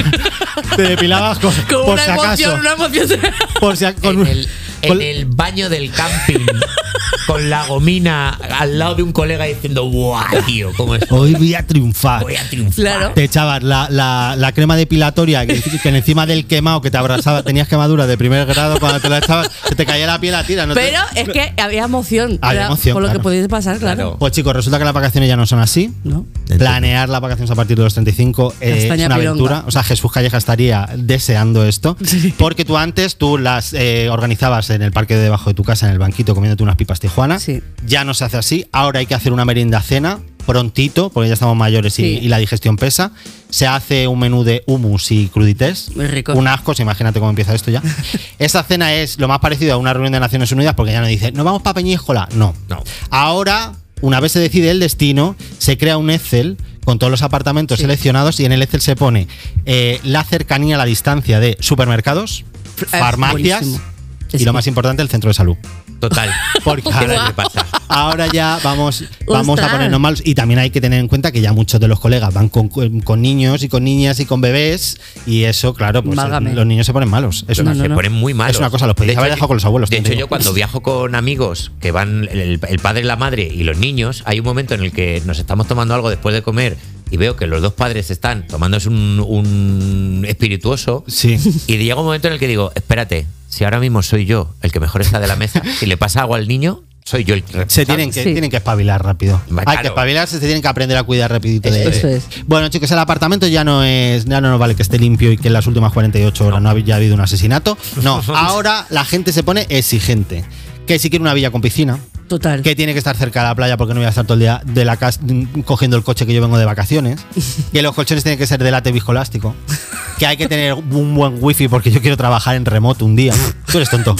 Te depilabas con por una si emoción, acaso. una emoción. Por si En el baño del camping, con la gomina al lado de un colega diciendo, ¡guau, tío! ¿Cómo es? Hoy voy a triunfar. Voy a triunfar. Claro. Te echabas la crema depilatoria que encima del quemado que te abrazaba, tenías quemadura de primer grado, cuando te la echabas, se te caía la piel a tira. Pero es que había emoción. Había emoción, por lo claro. que podía pasar, claro. Pues chicos, resulta que las vacaciones ya no son así. ¿No? Planear las vacaciones a partir de los 35 es Castaña una pironga. aventura. O sea, Jesús Calleja estaría deseando esto. Porque tú antes las organizabas en el parque de debajo de tu casa, en el banquito, comiéndote unas pipas Tijuana. Sí. Ya no se hace así. Ahora hay que hacer una merienda cena prontito, porque ya estamos mayores y la digestión pesa. Se hace un menú de hummus y crudités. Muy rico. Un asco, imagínate cómo empieza esto ya. Esa cena es lo más parecido a una reunión de Naciones Unidas, porque ya no dice, ¿nos vamos para Peñíscola? No. Ahora, una vez se decide el destino, se crea un Excel con todos los apartamentos seleccionados y en el Excel se pone la cercanía, la distancia de supermercados, farmacias buenísimo. y lo más importante, el centro de salud. Total. Porque ¿Qué pasa? ahora ya vamos a Ostras. ponernos malos. Y también hay que tener en cuenta que ya muchos de los colegas van con niños y con niñas y con bebés. Y eso, claro, pues los niños se ponen malos. Se ponen muy malos. Es una cosa, los podéis haber dejado con los abuelos. De hecho, yo cuando viajo con amigos que van el padre, la madre y los niños, hay un momento en el que nos estamos tomando algo después de comer y veo que los dos padres están tomándose un espirituoso. Sí. Y llega un momento en el que digo, espérate, si ahora mismo soy yo el que mejor está de la mesa, si le pasa algo al niño, soy yo el que se tienen que espabilar rápido. Claro. Hay que espabilarse, se tienen que aprender a cuidar rapidito de Eso es. Bueno, chicos, el apartamento ya no nos vale que esté limpio y que en las últimas 48 horas no haya habido un asesinato. No, ahora la gente se pone exigente. Que si quiere una villa con piscina. Total. Que tiene que estar cerca de la playa porque no voy a estar todo el día de la casa cogiendo el coche que yo vengo de vacaciones. Que los colchones tienen que ser de látex viscoelástico. Que hay que tener un buen wifi porque yo quiero trabajar en remoto un día. Tú eres tonto.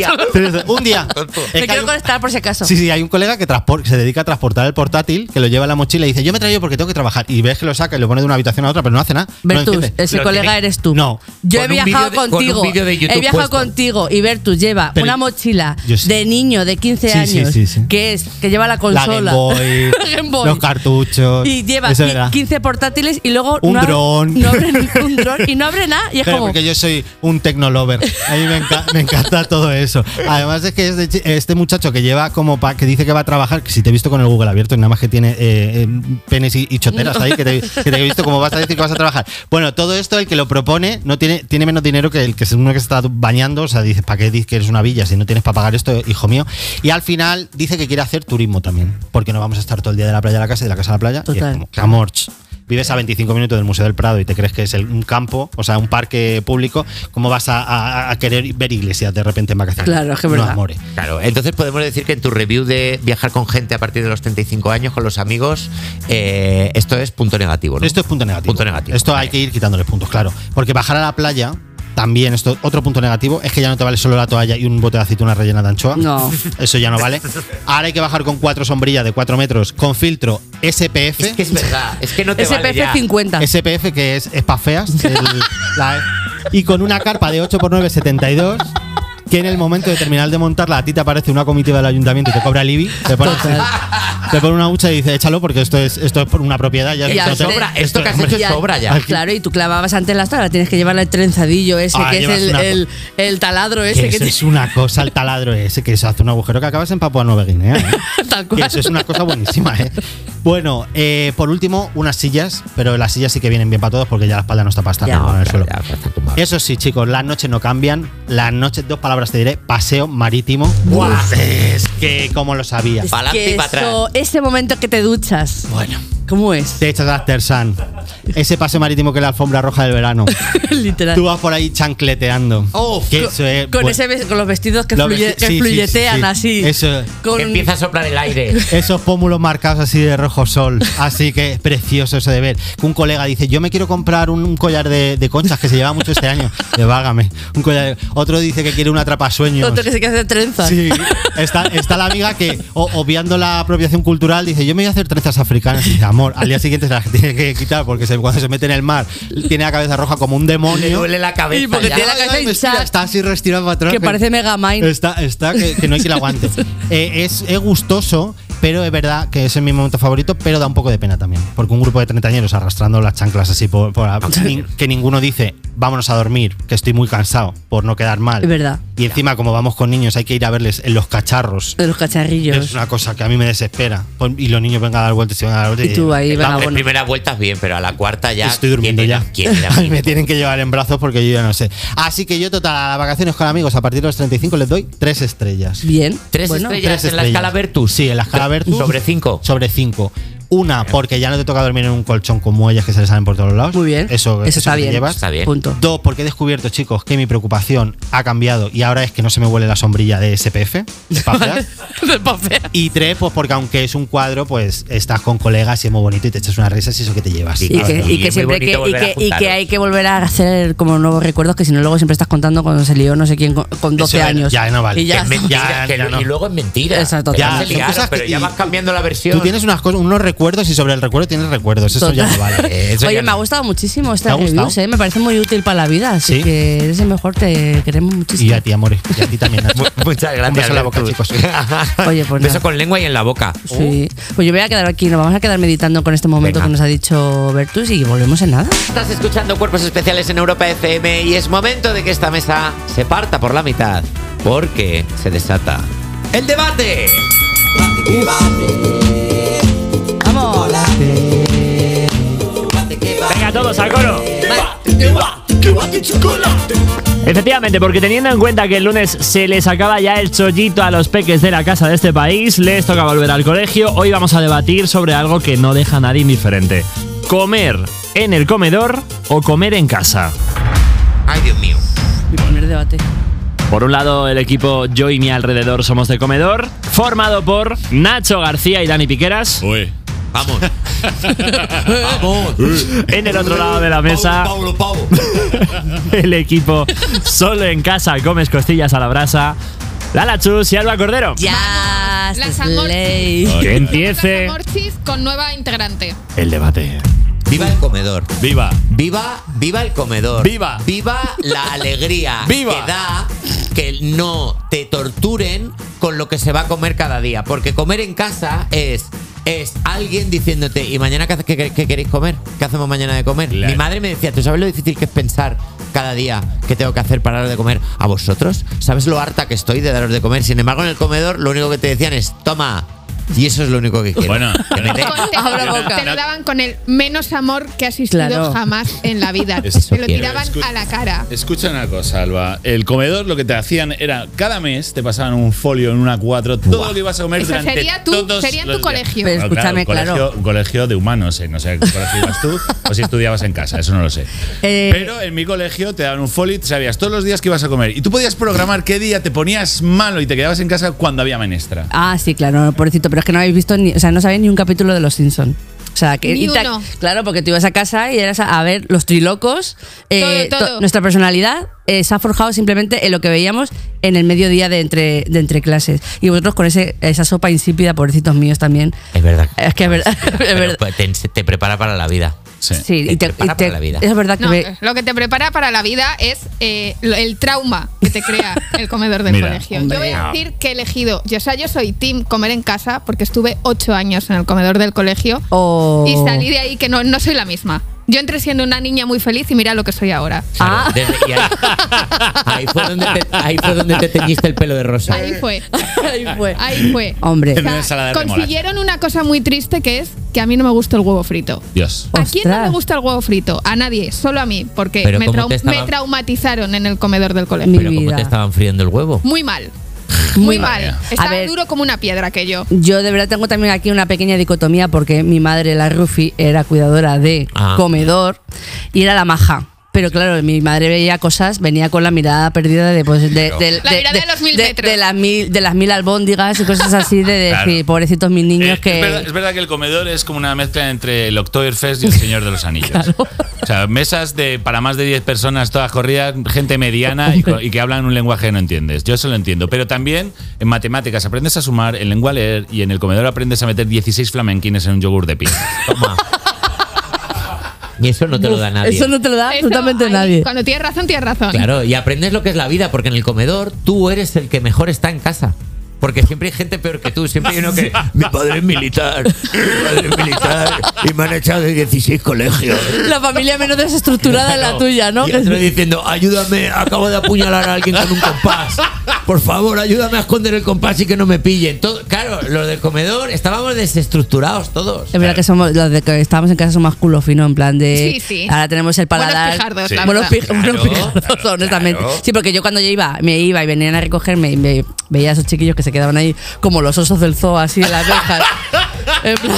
Un día. Me quiero conectar por si acaso. Sí, hay un colega que se dedica a transportar el portátil, que lo lleva en la mochila y dice, yo me traigo porque tengo que trabajar. Y ves que lo saca y lo pone de una habitación a otra, pero no hace nada. Bertus, ese colega eres tú. No. Yo he viajado contigo. He viajado contigo y Bertus lleva una mochila de niño de 15 años que lleva la consola, la Game Boy, los cartuchos. Y lleva 15 portátiles y luego un dron. Un dron y no abre nada. Y es pero como... porque yo soy un tecnolover. A mí me encanta todo eso. Además es que este muchacho que lleva que dice que va a trabajar, que si te he visto con el Google abierto y nada más que tiene penes y choteras ahí, que te he visto cómo vas a decir que vas a trabajar. Bueno, todo esto el que lo propone no tiene menos dinero que el que es uno que se está bañando. O sea, dices, ¿para qué dices que eres una villa si no tienes para pagar esto, hijo mío? Y al final dice que quiere hacer turismo también, porque no vamos a estar todo el día de la playa a la casa y de la casa a la playa. Total. Y es como, amorch. Vives a 25 minutos del Museo del Prado y te crees que es un campo, o sea, un parque público, ¿cómo vas a querer ver iglesias de repente en vacaciones? Claro, es que es verdad. No, amore. Claro, entonces podemos decir que en tu review de viajar con gente a partir de los 35 años, con los amigos, esto es punto negativo, ¿no? Esto es punto negativo. Punto negativo. Esto hay que ir quitándole puntos, claro. Porque bajar a la playa... También otro punto negativo es que ya no te vale solo la toalla y un bote de aceituna rellena de anchoa. No. Eso ya no vale. Ahora hay que bajar con 4 sombrillas de 4 metros con filtro SPF. Es que es verdad, es que no te SPF vale ya. 50. SPF que es pa' feas. Y con una carpa de 8x9 72. Que en el momento de terminar de montarla a ti te aparece una comitiva del ayuntamiento y te cobra el IBI, te pone una hucha y dice échalo porque esto es por una propiedad. Esto que has hecho sobra ya. Claro, y tú clavabas antes las tablas, tienes que llevarle el trenzadillo ese, que es el taladro ese. Que eso es una cosa, el taladro ese, que se hace un agujero que acabas en Papua Nueva Guinea. Tal cual. Que eso es una cosa buenísima, Bueno, por último, unas sillas, pero las sillas sí que vienen bien para todos porque ya la espalda no está para estar Ya. en el suelo. Ya, está tumbado. Eso sí, chicos, las noches no cambian. Las noches, 2 palabras te diré: paseo marítimo. Buah. Es que, como lo sabía. Pa' adelante Que y pa' atrás. ese momento que te duchas. Bueno, ¿Cómo es? te echas After Sun. Ese paseo marítimo que es la alfombra roja del verano. Literal. Tú vas por ahí chancleteando. Uf. Que eso es, Con, bueno, con los vestidos que, lo fluye- ves- que sí, sí, fluyetean sí, sí. así. Eso. Con- Que empieza a soplar el aire. Esos pómulos marcados así de rojo sol. Así que es precioso eso de ver. Que un colega dice: yo me quiero comprar un collar de conchas que se lleva mucho este año. De vágame. Un collar. Otro dice que quiere un atrapasueños. Otro que se quiere hacer trenzas. Sí, está la amiga que, obviando la apropiación cultural, dice: yo me voy a hacer trenzas africanas. Y dice: amor, al día siguiente se las tiene que quitar porque cuando se mete en el mar tiene la cabeza roja como un Le demonio. duele la cabeza. Y porque ya. tiene la cabeza Ay, me hinchada. está así restirando para atrás. Que parece Megamind. Está que no hay quien la aguante. Es gustoso, pero es verdad que ese es mi momento favorito, pero da un poco de pena también. Porque un grupo de treintañeros arrastrando las chanclas así que ninguno dice: vámonos a dormir, que estoy muy cansado, por no quedar mal. Es verdad. Y encima, como vamos con niños, hay que ir a verles en los cacharros. De los cacharrillos. Es una cosa que a mí me desespera. Y los niños vengan a dar vueltas y vengan a dar vueltas. Y tú ahí, venga, Vamos, en bueno. primera vuelta bien, pero a la cuarta ya. Estoy durmiendo ya. ¿Quién era? Me tienen que llevar en brazos porque yo ya no sé. Así que yo, total, a las vacaciones con amigos a partir de los 35 les doy 3 estrellas. Bien. ¿Tres Bueno, estrellas 3 en la escala Vertus? Sí, en la escala Vertus. ¿Sobre 5? Sobre 5. Una, porque ya no te toca dormir en un colchón con muelles que se le salen por todos lados. Muy bien. Eso está que te bien. llevas. Está bien. Punto. 2, porque he descubierto, chicos, que mi preocupación ha cambiado y ahora es que no se me huele la sombrilla de SPF. de papear. De papel. Y 3, pues porque aunque es un cuadro, pues estás con colegas y es muy bonito y te echas unas risas y eso que te llevas. Sí, Y que, Y y que es siempre muy bonito volver a y que juntaros. hay que volver a hacer como nuevos recuerdos, que si no luego siempre estás contando cuando se lió no sé quién con 12 Eso años. ya no vale. Y ya Es está. mentira, Ya no. y luego es mentira. Exacto. Ya, Ya, se son liaron, cosas pero que- ya y- vas cambiando la versión. Tú tienes unos recuerdos y sobre el recuerdo tienes recuerdos. Eso ya no vale. Eso Oye, ya me ha no. gustado muchísimo esta ¿Te ha reviews, gustado? me parece muy útil para la vida, así Sí. que eres el mejor, te queremos Y muchísimo. a ti, amores. Y a ti también, Nacho. Muchas gracias. Un beso en la boca, Vertus. chicos. Oye, pues Beso nada. con lengua y en la boca. Sí. Pues yo voy a quedar aquí, nos vamos a quedar meditando con este momento Venga. que nos ha dicho Vertus y volvemos en nada. Estás escuchando Cuerpos Especiales en Europa FM y es momento de que esta mesa se parta por la mitad porque se desata el debate. ¡Vamos! Venga, todos al coro. Efectivamente, porque teniendo en cuenta que el lunes se les acaba ya el chollito a los peques de la casa de este país, les toca volver al colegio, hoy vamos a debatir sobre algo que no deja a nadie indiferente. ¿Comer en el comedor o comer en casa? Ay, Dios mío. Mi primer debate. Por un lado, el equipo Yo y mi alrededor somos de comedor, formado por Nacho García y Dani Piqueras. Uy. Vamos. Vamos. En el otro lado de la mesa, Pablo. el equipo Solo en casa comes costillas a la brasa, Lala Chus y Alba Cordero. Ya, Las Slay. Que empiece Las Amorchis con nueva integrante. el debate. Viva el comedor. Viva. Viva el comedor. Viva. Viva la alegría Viva. que da que no te torturen con lo que se va a comer cada día. Porque comer en casa es alguien diciéndote: ¿y mañana qué queréis comer? ¿Qué hacemos mañana de comer? Claro. Mi madre me decía: ¿tú sabes lo difícil que es pensar cada día qué tengo que hacer para daros de comer a vosotros? ¿Sabes lo harta que estoy de daros de comer? Sin embargo, en el comedor lo único que te decían es: toma. Y eso es lo único que quiero. Bueno, que me den. Abra boca. Te lo daban con el menos amor que has existido Claro. jamás en la vida. Eso Te lo quiero. tiraban a la cara. Escucha una cosa, Alba. El comedor lo que te hacían era cada mes te pasaban un folio en una 4 todo lo que ibas a comer Eso durante sería tú, todos sería en tu los días. colegio. Pero escúchame, claro. Un colegio de humanos, no sé qué colegio ibas tú o si estudiabas en casa, eso no lo sé. Pero en mi colegio te daban un folio y te sabías todos los días que ibas a comer. Y tú podías programar qué día te ponías malo y te quedabas en casa cuando había menestra. Ah, sí, claro, pobrecito, pero es que no habéis visto ni, o sea, no sabéis ni un capítulo de Los Simpson. O sea, que Ni y uno. claro, porque tú ibas a casa y eras a ver los trilocos. Todo. Nuestra personalidad se ha forjado simplemente en lo que veíamos en el mediodía de entre clases. Y vosotros con esa sopa insípida, pobrecitos míos también. Es verdad. Es que es verdad. Es Pero verdad. te prepara para la vida. Sí. Sí, te prepara para la vida. Es verdad que No, me- lo que te prepara para la vida es el trauma que te crea el comedor del Mira, colegio. hombre. Yo voy a decir que he elegido, yo soy team comer en casa porque estuve 8 años en el comedor del colegio Oh. y salí de ahí que no soy la misma. Yo entré siendo una niña muy feliz y mira lo que soy ahora. Ah. Y ahí fue donde te teñiste el pelo de rosa. Ahí fue. Ahí fue. Ahí fue. Hombre. En una ensalada de remolacha. Consiguieron una cosa muy triste que es que a mí no me gusta el huevo frito. Dios. ¿A quién no Ostras. le gusta el huevo frito? A nadie, solo a mí, porque Pero me, ¿cómo te estaban- me traumatizaron en el comedor del colegio. Mi Pero ¿cómo vida. te estaban friendo el huevo? Muy mal. Muy mal. mía. Estaba A ver. duro como una piedra aquello. Yo de verdad tengo también aquí una pequeña dicotomía porque mi madre, la Rufi, era cuidadora de Ah. comedor y era la maja. Pero claro, mi madre veía cosas, venía con la mirada perdida de, pues, La mirada de los 1000 metros. de las 1000 albóndigas y cosas así de decir, Claro. pobrecitos mis niños que... Es verdad que el comedor es como una mezcla entre el Oktoberfest y el Señor de los Anillos. O sea, mesas para más de 10 personas, todas corridas, gente mediana y que hablan un lenguaje que no entiendes. Yo eso lo entiendo. Pero también en matemáticas aprendes a sumar, en lengua a leer y en el comedor aprendes a meter 16 flamenquines en un yogur de pizza. Toma. Y eso no te lo da nadie. Eso no te lo da Eso, absolutamente ahí, nadie. Cuando tienes razón, tienes razón. Claro, y aprendes lo que es la vida, porque en el comedor tú eres el que mejor está en casa. Porque siempre hay gente peor que tú. Siempre hay uno que. Mi padre es militar. Mi padre es militar. Y me han echado de 16 colegios. La familia menos desestructurada es la tuya, ¿no? Y otro diciendo, ayúdame, acabo de apuñalar a alguien con un compás. Por favor, ayúdame a esconder el compás y que no me pillen. Todo, claro, los del comedor estábamos desestructurados todos. Es verdad que somos los de que estábamos en casa somos más culo fino, en plan de. Sí, sí. Ahora tenemos el paladar. Buenos pijardos, Sí. la Buenos verdad. buenos pijardos, honestamente. claro. Sí, porque yo cuando me iba y venían a recogerme y me veía a esos chiquillos que se quedaban ahí como los osos del zoo, así en las rejas. En plan.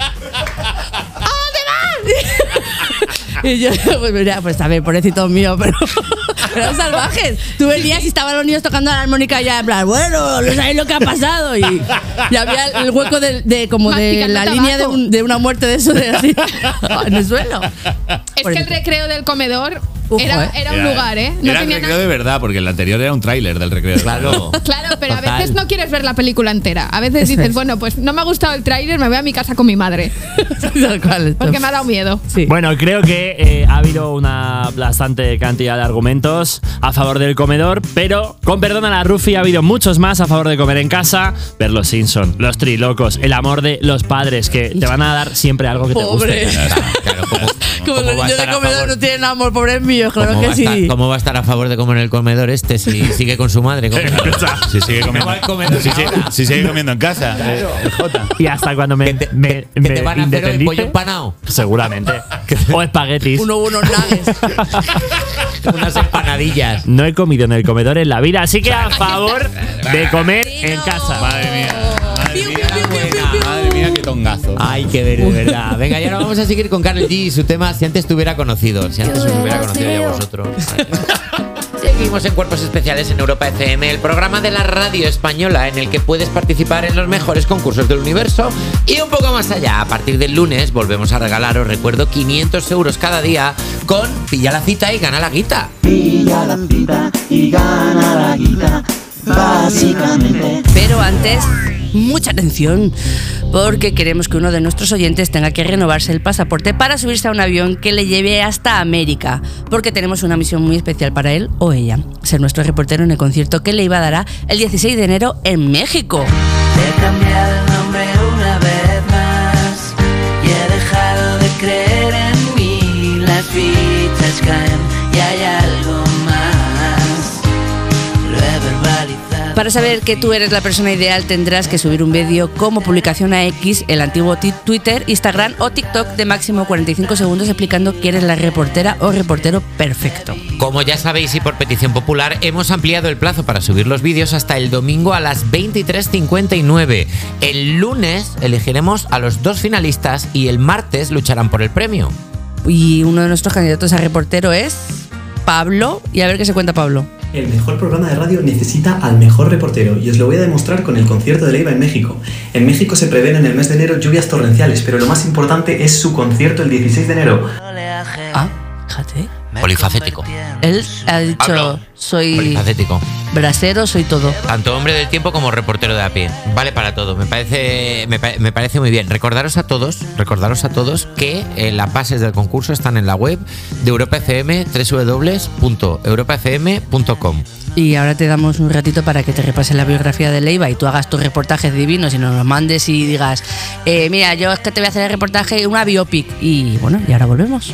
¿A dónde vas? Y yo, pues mira, pues a ver, pobrecitos míos, pero. Eran salvajes. Tú venías y estaban los niños tocando la armónica ya en plan, bueno, no sabéis lo que ha pasado. Y había el hueco como de Masticando la línea tabaco. de una muerte de eso de así en el suelo. Es que el recreo del comedor Uf, era un lugar, ¿eh? No era el tenía recreo nada. de verdad, porque el anterior era un tráiler del recreo. Claro. Claro, pero a Total. veces no quieres ver la película entera. A veces Eso dices, es. bueno, pues no me ha gustado el tráiler, me voy a mi casa con mi madre. Tal cual, esto. Porque me ha dado miedo. Sí. Bueno, creo que ha habido una bastante cantidad de argumentos a favor del comedor, pero con perdón a la Rufi ha habido muchos más a favor de comer en casa, ver los Simpson, los Trilocos, el amor de los padres que te van a dar siempre algo que Pobre. te guste. Claro, Como los va a niños de estar a comedor favor? no tienen amor, pobres míos, claro ¿Cómo que va a sí. estar- ¿Cómo va a estar a favor de comer en el comedor este si sigue con su madre? Si sigue comiendo, Va al comedor ahora. si sigue comiendo en casa. Jota. Y hasta cuando me, Que te, me, que me te van a hacer el pollo independice, empanado. seguramente. O espaguetis. Unos nuggets. Unas empanadillas. No he comido en el comedor en la vida, así que a favor de comer en casa. Madre mía. Madre mía, qué tongazo. Ay, qué ver, de verdad. Venga, y ahora vamos a seguir con Karol G y su tema Si antes te hubiera conocido. Si antes os hubiera conocido yo a vosotros. Seguimos en Cuerpos Especiales en Europa FM, el programa de la radio española en el que puedes participar en los mejores concursos del universo y un poco más allá. A partir del lunes volvemos a regalar, os recuerdo, 500 euros cada día con Pilla la cita y gana la guita. Pilla la cita y gana la guita, básicamente. Pero antes, mucha atención, porque queremos que uno de nuestros oyentes tenga que renovarse el pasaporte para subirse a un avión que le lleve hasta América, porque tenemos una misión muy especial para él o ella, ser nuestro reportero en el concierto que Leiva dará el 16 de enero en México. He cambiado el nombre una vez más y he dejado de creer en mí. Las fichas caen y hay algo más. Lo he verbalizado. Para saber que tú eres la persona ideal tendrás que subir un vídeo como publicación a X, el antiguo Twitter, Instagram o TikTok de máximo 45 segundos explicando que eres la reportera o reportero perfecto. Como ya sabéis y por petición popular, hemos ampliado el plazo para subir los vídeos hasta el domingo a las 23:59. El lunes elegiremos a los 2 finalistas y el martes lucharán por el premio. Y uno de nuestros candidatos a reportero es Pablo, y a ver qué se cuenta Pablo. El mejor programa de radio necesita al mejor reportero y os lo voy a demostrar con el concierto de Leiva en México. En México se prevén en el mes de enero lluvias torrenciales, pero lo más importante es su concierto el 16 de enero. Ah, fíjate. Polifacético. Él ha dicho, Pablo, soy Polifacético. brasero, soy todo. Tanto hombre del tiempo como reportero de a pie. Vale para todo. Me parece muy bien. Recordaros a todos que las bases del concurso están en la web de Europa FM, www.europafm.com. Y ahora te damos un ratito para que te repases la biografía de Leiva y tú hagas tus reportajes divinos y nos los mandes y digas, mira, yo es que te voy a hacer el reportaje, una biopic. Y bueno, y ahora volvemos.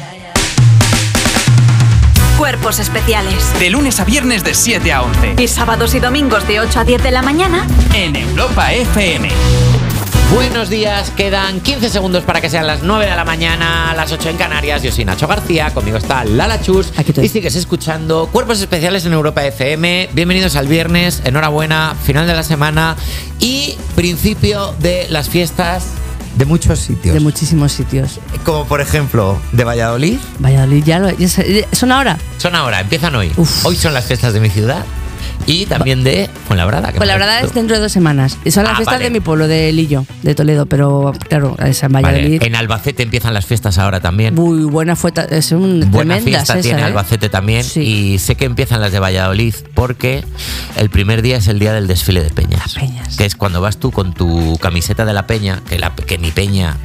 Cuerpos especiales. De lunes a viernes de 7 a 11. Y sábados y domingos de 8 a 10 de la mañana. En Europa FM. Buenos días, quedan 15 segundos para que sean las 9 de la mañana, las 8 en Canarias. Yo soy Nacho García, conmigo está Lala Chus y sigues escuchando Cuerpos Especiales en Europa FM. Bienvenidos al viernes, enhorabuena, final de la semana y principio de las fiestas de muchos sitios. De muchísimos sitios. Como por ejemplo, de Valladolid. Valladolid, ¿son ahora? Son ahora, empiezan hoy. Hoy son las fiestas de mi ciudad. Y también de Fuenlabrada. Fuenlabrada es dentro de 2 semanas. Y son las fiestas de mi pueblo, de Lillo, de Toledo. Pero claro, es en Valladolid. Vale. En Albacete empiezan las fiestas ahora también. Muy buena fiesta. Son buena tremendas fiesta tiene Albacete también. Sí. Y sé que empiezan las de Valladolid porque el primer día es el día del desfile de peñas. Que es cuando vas tú con tu camiseta de la peña, que mi peña,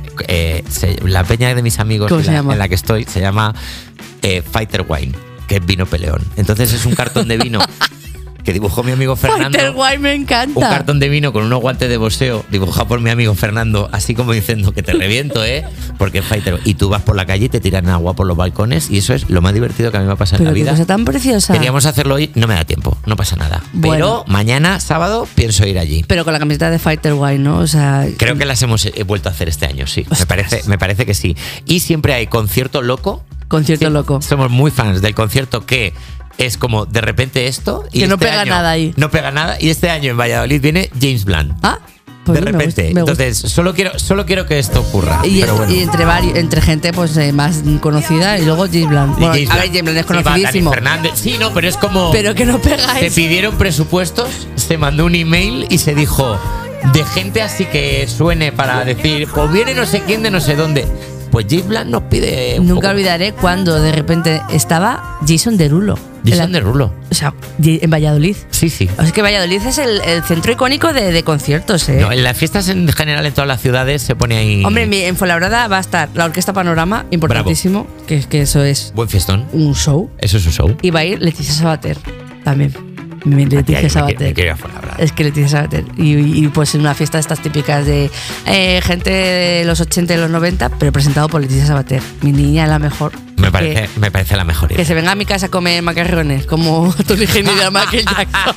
la peña de mis amigos en la que estoy, se llama Fighter Wine, que es vino peleón. Entonces es un cartón de vino que dibujó mi amigo Fernando. Fighter Wine me encanta. Un cartón de vino con unos guantes de boxeo dibujado por mi amigo Fernando, así como diciendo que te reviento, porque es Fighter. Y tú vas por la calle y te tiran agua por los balcones y eso es lo más divertido que a mí me ha pasado en la vida. Pero qué cosa tan preciosa. Queríamos hacerlo hoy, no me da tiempo, no pasa nada. Bueno. Pero mañana, sábado, pienso ir allí. Pero con la camiseta de Fighter Wine, ¿no? O sea, creo que las hemos vuelto a hacer este año, sí. Me parece que sí. Y siempre hay concierto loco. Concierto loco. Somos muy fans del concierto que es como de repente esto y que no este pega año nada ahí. No pega nada y este año en Valladolid viene James Blunt. Pues de repente. Entonces, solo quiero que esto ocurra. Y, pero bueno. Y entre gente pues más conocida y luego James Blunt. Bueno, a ver, James Blunt es conocidísimo. Fernández. Sí, no, pero es como. Pero que no pegáis. Se pidieron presupuestos, se mandó un email y se dijo de gente así que suene para decir, pues viene no sé quién de no sé dónde. Pues James Blunt nos pide. Nunca olvidaré cuando de repente estaba Jason Derulo. Jason Derulo. O sea, en Valladolid. Sí, sí. O sea, que Valladolid es el centro icónico de conciertos, No, en las fiestas en general en todas las ciudades se pone ahí. Hombre, en Fuenlabrada va a estar la Orquesta Panorama, importantísimo. Que eso es. Buen fiestón. Un show. Eso es un show. Y va a ir Leticia Sabater también. Leticia Sabater. Es que Leticia Sabater. Y pues en una fiesta de estas típicas de gente de los 80 y los 90, pero presentado por Leticia Sabater. Mi niña es la mejor. Me parece la mejor idea. Que se venga a mi casa a comer macarrones, como tu ingeniera Michael Jackson.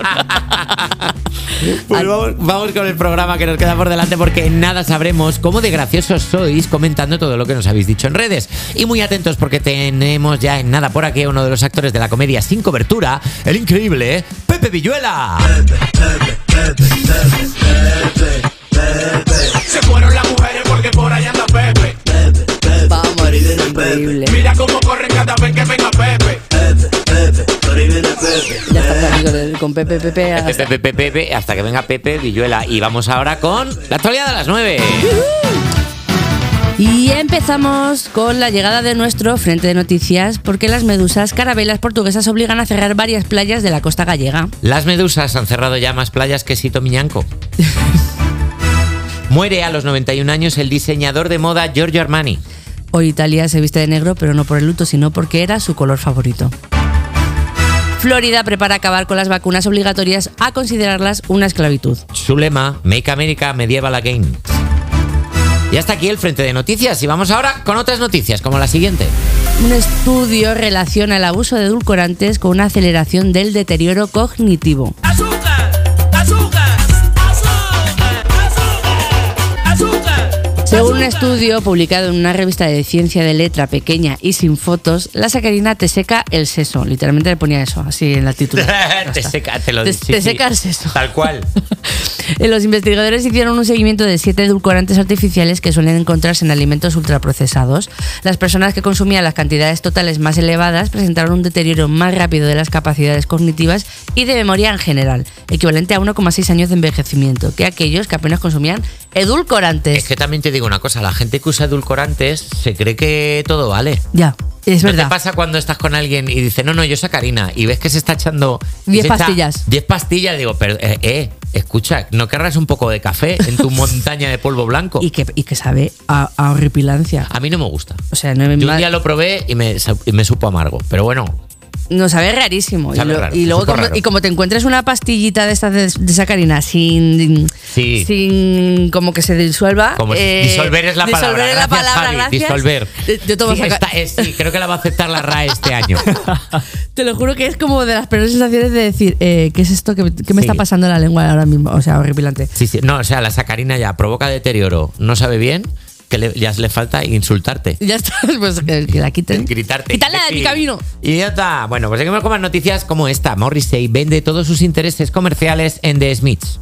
Pues vamos con el programa que nos queda por delante, porque en nada sabremos cómo de graciosos sois comentando todo lo que nos habéis dicho en redes. Y muy atentos porque tenemos ya en nada por aquí a uno de los actores de la comedia Sin Cobertura, el increíble Pepe Villuela. Se fueron las mujeres porque por allá anda Pepe. Vamos, es increíble. Mira cómo corren cada vez que venga Pepe. Ya está, amigos, con Pepe. Pepe, hasta que venga Pepe Villuela. Y vamos ahora con la actualidad de las 9. Y empezamos con la llegada de nuestro frente de noticias, porque las medusas carabelas portuguesas obligan a cerrar varias playas de la costa gallega. Las medusas han cerrado ya más playas que Sito Miñanco. Muere a los 91 años el diseñador de moda Giorgio Armani. Hoy Italia se viste de negro, pero no por el luto, sino porque era su color favorito. Florida prepara acabar con las vacunas obligatorias a considerarlas una esclavitud. Su lema, Make America Medieval Again. Y hasta aquí el frente de noticias y vamos ahora con otras noticias, como la siguiente. Un estudio relaciona el abuso de edulcorantes con una aceleración del deterioro cognitivo. Según un estudio publicado en una revista de ciencia de letra pequeña y sin fotos, la sacarina te seca el seso. Literalmente le ponía eso, así en la título. Te seca el seso. Tal cual. Los investigadores hicieron un seguimiento de 7 edulcorantes artificiales que suelen encontrarse en alimentos ultraprocesados. Las personas que consumían las cantidades totales más elevadas presentaron un deterioro más rápido de las capacidades cognitivas y de memoria en general, equivalente a 1,6 años de envejecimiento, que aquellos que apenas consumían edulcorantes. Es que también te digo una cosa, la gente que usa edulcorantes se cree que todo vale. Ya. Es verdad. ¿Qué pasa cuando estás con alguien y dice, no, yo sacarina, y ves que se está echando 10 pastillas? 10 pastillas, digo, pero escucha, ¿no querrás un poco de café en tu montaña de polvo blanco? Y que sabe a horripilancia. A mí no me gusta. O sea, yo un día lo probé y me supo amargo, pero bueno. No, sabe rarísimo. Sabe raro, y luego, súper raro. como te encuentres una pastillita de estas de sacarina sin como que se disuelva. Como disolver es la palabra. Disolver es la Gracias, palabra, Javi, gracias. disolver. Yo tomo Sí, sí, creo que la va a aceptar la RAE este año. Te lo juro que es como de las peores sensaciones de decir, ¿qué es esto? ¿Qué me está pasando en la lengua ahora mismo? O sea, horripilante. Sí, sí. No, o sea, la sacarina ya provoca deterioro, no sabe bien, que ya le falta insultarte. Ya está, pues que la quiten. Gritarte. Quítala de mi camino. Y ya está. Bueno, pues seguimos con más noticias como esta. Morrissey vende todos sus intereses comerciales en The Smiths.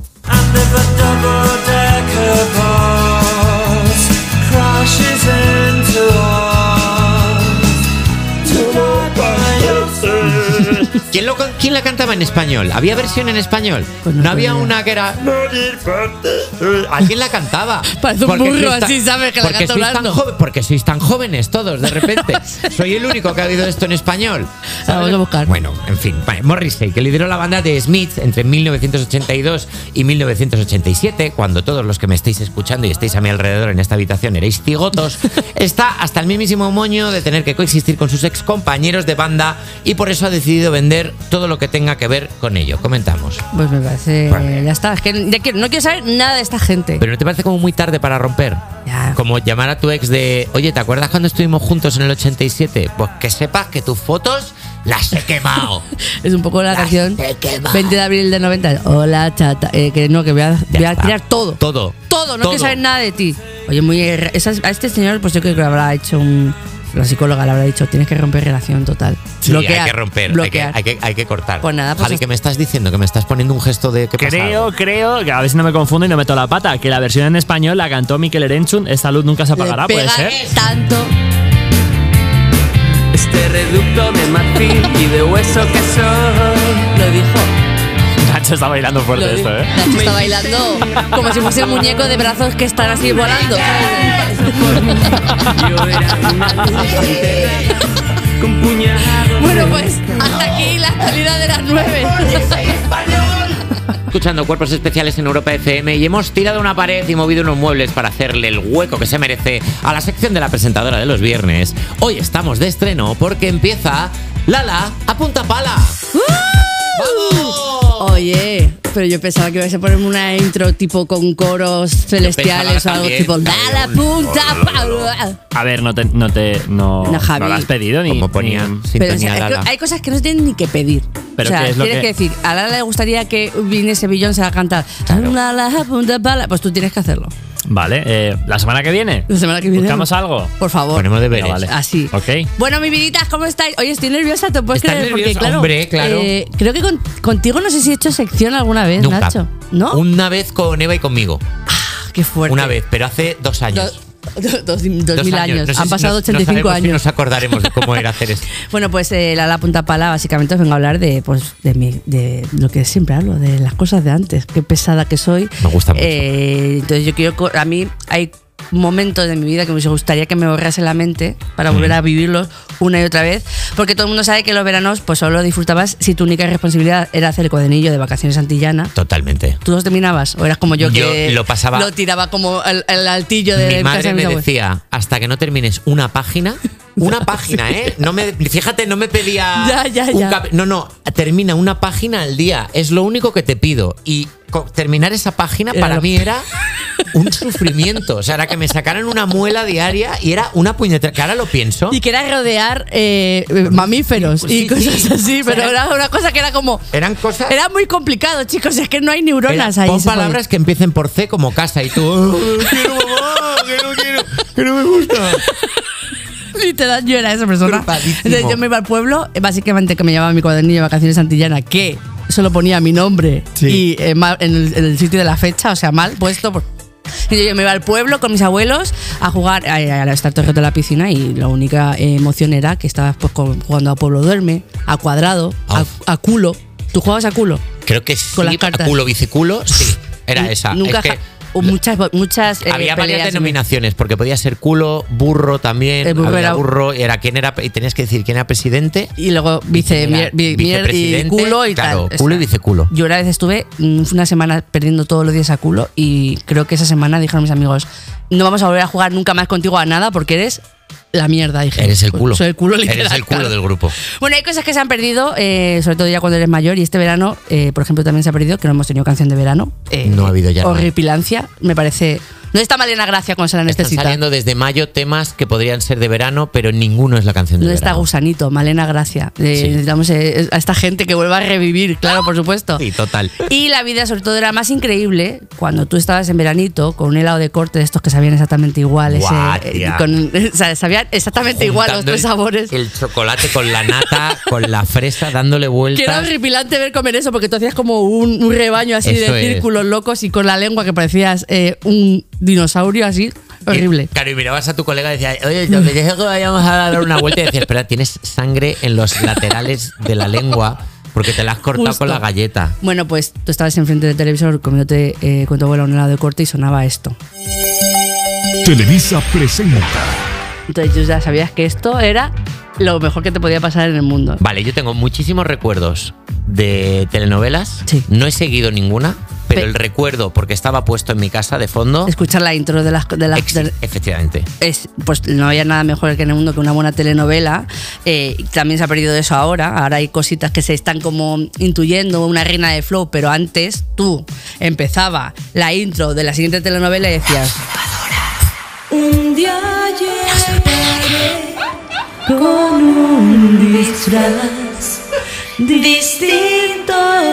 ¿Quién la cantaba en español? ¿Había versión en español? Pues no había una que era... ¿Alguien la cantaba? Parece un burro así, ¿sabes? Que la canta hablando. Porque sois tan jóvenes todos, de repente. Soy el único que ha oído esto en español. Vamos a buscar. Bueno, en fin. Morrissey, que lideró la banda de Smiths entre 1982 y 1987, cuando todos los que me estáis escuchando y estáis a mi alrededor en esta habitación erais cigotos, está hasta el mismísimo moño de tener que coexistir con sus ex compañeros de banda y por eso ha decidido vender todo lo que tenga que ver con ello. Comentamos. Pues me parece... Ya está. Es que no quiero saber nada de esta gente. Pero ¿no te parece como muy tarde para romper? Ya. Como llamar a tu ex de, oye, ¿te acuerdas cuando estuvimos juntos en el 87? Pues que sepas que tus fotos las he quemado. Es un poco la canción 20 de abril de 90. Hola, chata. Que voy a tirar todo. Todo. No quiero saber nada de ti. Oye, a este señor, pues yo creo que habrá hecho la psicóloga le habrá dicho, tienes que romper relación total. Sí, bloquear, hay que romper, bloquear. hay que cortar. Pues nada, pues Javi, ¿qué me estás diciendo? Que me estás poniendo un gesto de... ¿qué pasa? Creo, que a ver si no me confundo y no meto la pata, que la versión en español la cantó Mikel Erenchun, Esta luz nunca se apagará, Le ¿puede pega ser? tanto. Este reducto de marfil y de hueso que soy. Lo dijo. Nacho está bailando fuerte esto, ¿eh? Nacho está bailando como si fuese un muñeco de brazos que están así volando. Yo era una con puñados. Bueno, pues hasta aquí la actualidad de las 9. Escuchando Cuerpos Especiales en Europa FM y hemos tirado una pared y movido unos muebles para hacerle el hueco que se merece a la sección de la presentadora de los viernes. Hoy estamos de estreno porque empieza Lala a punta pala. ¡Vamos! Oye, pero yo pensaba que ibas a ponerme una intro tipo con coros celestiales o algo también, tipo Dala punta pala. A ver, no Javi. lo has pedido ni... Como ponía ni- Pero o sintonía sea, Lala. hay cosas que no se tienen ni que pedir. Pero o sea, ¿qué es lo tienes que- que decir, a Lala le gustaría que viniese Beyoncé a cantar Claro. Lala punta pala, pues tú tienes que hacerlo. Vale, la semana que viene. La semana que viene. ¿Buscamos algo? Por favor. Ponemos deberes. Venga, vale. Así. Ok. Bueno, mi viditas, ¿cómo estáis? Oye, estoy nerviosa, ¿te puedes ¿Estás creer? Porque, nerviosa? claro, Hombre, claro. Creo que contigo no sé si he hecho sección alguna vez, Nunca. Nacho. ¿No? Una vez con Eva y conmigo. Qué fuerte. Una vez, pero hace 2 años. 2000 años. No sé Han si pasado no 85 sabemos si años. nos acordaremos de cómo era hacer esto. Bueno, pues la punta pala, básicamente os vengo a hablar de lo que siempre hablo, de las cosas de antes. Qué pesada que soy. Me gusta mucho. Entonces yo quiero, a mí hay momentos de mi vida que me gustaría que me borrase la mente para volver a vivirlos una y otra vez, porque todo el mundo sabe que los veranos pues solo disfrutabas si tu única responsabilidad era hacer el cuadernillo de vacaciones antillana. Totalmente. ¿Tú los terminabas? ¿O eras como yo que lo pasaba- lo tiraba como el altillo de Mi casa madre de mis me abuelos? decía, hasta que no termines una página, ¿eh? Fíjate, no me pedía Ya. No, termina una página al día, es lo único que te pido. Y terminar esa página Era para lo- mí era un sufrimiento. O sea, era que me sacaran una muela diaria y era una puñetera. Que ahora lo pienso. Y que era rodear mamíferos Sí, y cosas sí. así, O sea, pero era una cosa que era como... Eran cosas... Era muy complicado, chicos, es que no hay neuronas ahí. Pon se puede. palabras que empiecen por C como casa y tú... "Oh, quiero mamá, que no me gusta". Literal, yo era esa persona. Culpadísimo. Entonces yo me iba al pueblo, básicamente que me llevaba mi cuadernillo de vacaciones antillana, que solo ponía mi nombre Sí. y en el sitio de la fecha, o sea, mal puesto. Y yo me iba al pueblo con mis abuelos a jugar, a estar todo el rato en la piscina, y la única emoción era que estabas pues, jugando a Pueblo Duerme, a Cuadrado, a culo. ¿Tú jugabas a culo? Creo que sí, Con las cartas. a culo, biciculo, sí, era esa. Nunca Es que muchas había varias peleas. denominaciones, porque podía ser culo, burro también, El burro había era- burro, y tenías que decir quién era presidente. Y luego mier y vicepresidente, culo y claro, tal. culo y viceculo. Yo una vez estuve una semana perdiendo todos los días a culo, y creo que esa semana dijeron mis amigos, no vamos a volver a jugar nunca más contigo a nada porque eres la mierda, dije. Eres el culo. Soy el culo literal. Eres el culo claro. del grupo. Bueno, hay cosas que se han perdido, sobre todo ya cuando eres mayor, y este verano, por ejemplo, también se ha perdido, que no hemos tenido canción de verano. No ha habido ya nada. Horripilancia, me parece... ¿Dónde está Malena Gracia cuando se la necesita? Están saliendo desde mayo temas que podrían ser de verano, pero ninguno es la canción de ¿Dónde verano. está Gusanito? Malena Gracia. Sí. Necesitamos a esta gente que vuelva a revivir, claro, por supuesto. Sí, total. Y la vida, sobre todo, era más increíble cuando tú estabas en veranito con un helado de corte de estos que sabían exactamente igual. Guau, tía. O sea, sabían exactamente igual los tres sabores. El chocolate con la nata, con la fresa, dándole vueltas. Que era horripilante ver comer eso, porque tú hacías como un rebaño así Eso de es. círculos locos y con la lengua que parecías un dinosaurio así. Horrible. Claro, y mirabas a tu colega y decías, oye, ¿te apetece que vayamos a dar una vuelta? Y decías, espera, tienes sangre en los laterales de la lengua porque te la has cortado Justo. con la galleta. Bueno, pues tú estabas enfrente del televisor comiéndote con tu abuela un helado de corte y sonaba esto. Televisa presenta. Entonces tú ya sabías que esto era lo mejor que te podía pasar en el mundo. Vale, yo tengo muchísimos recuerdos de telenovelas. Sí. No he seguido ninguna, pero el recuerdo, porque estaba puesto en mi casa de fondo. Escuchar la intro de las... Efectivamente. Pues no había nada mejor que en el mundo que una buena telenovela. También se ha perdido eso ahora. Ahora hay cositas que se están como intuyendo, una reina de flow, pero antes tú empezaba la intro de la siguiente telenovela y decías... Un día llegaré con un disfraz, distinto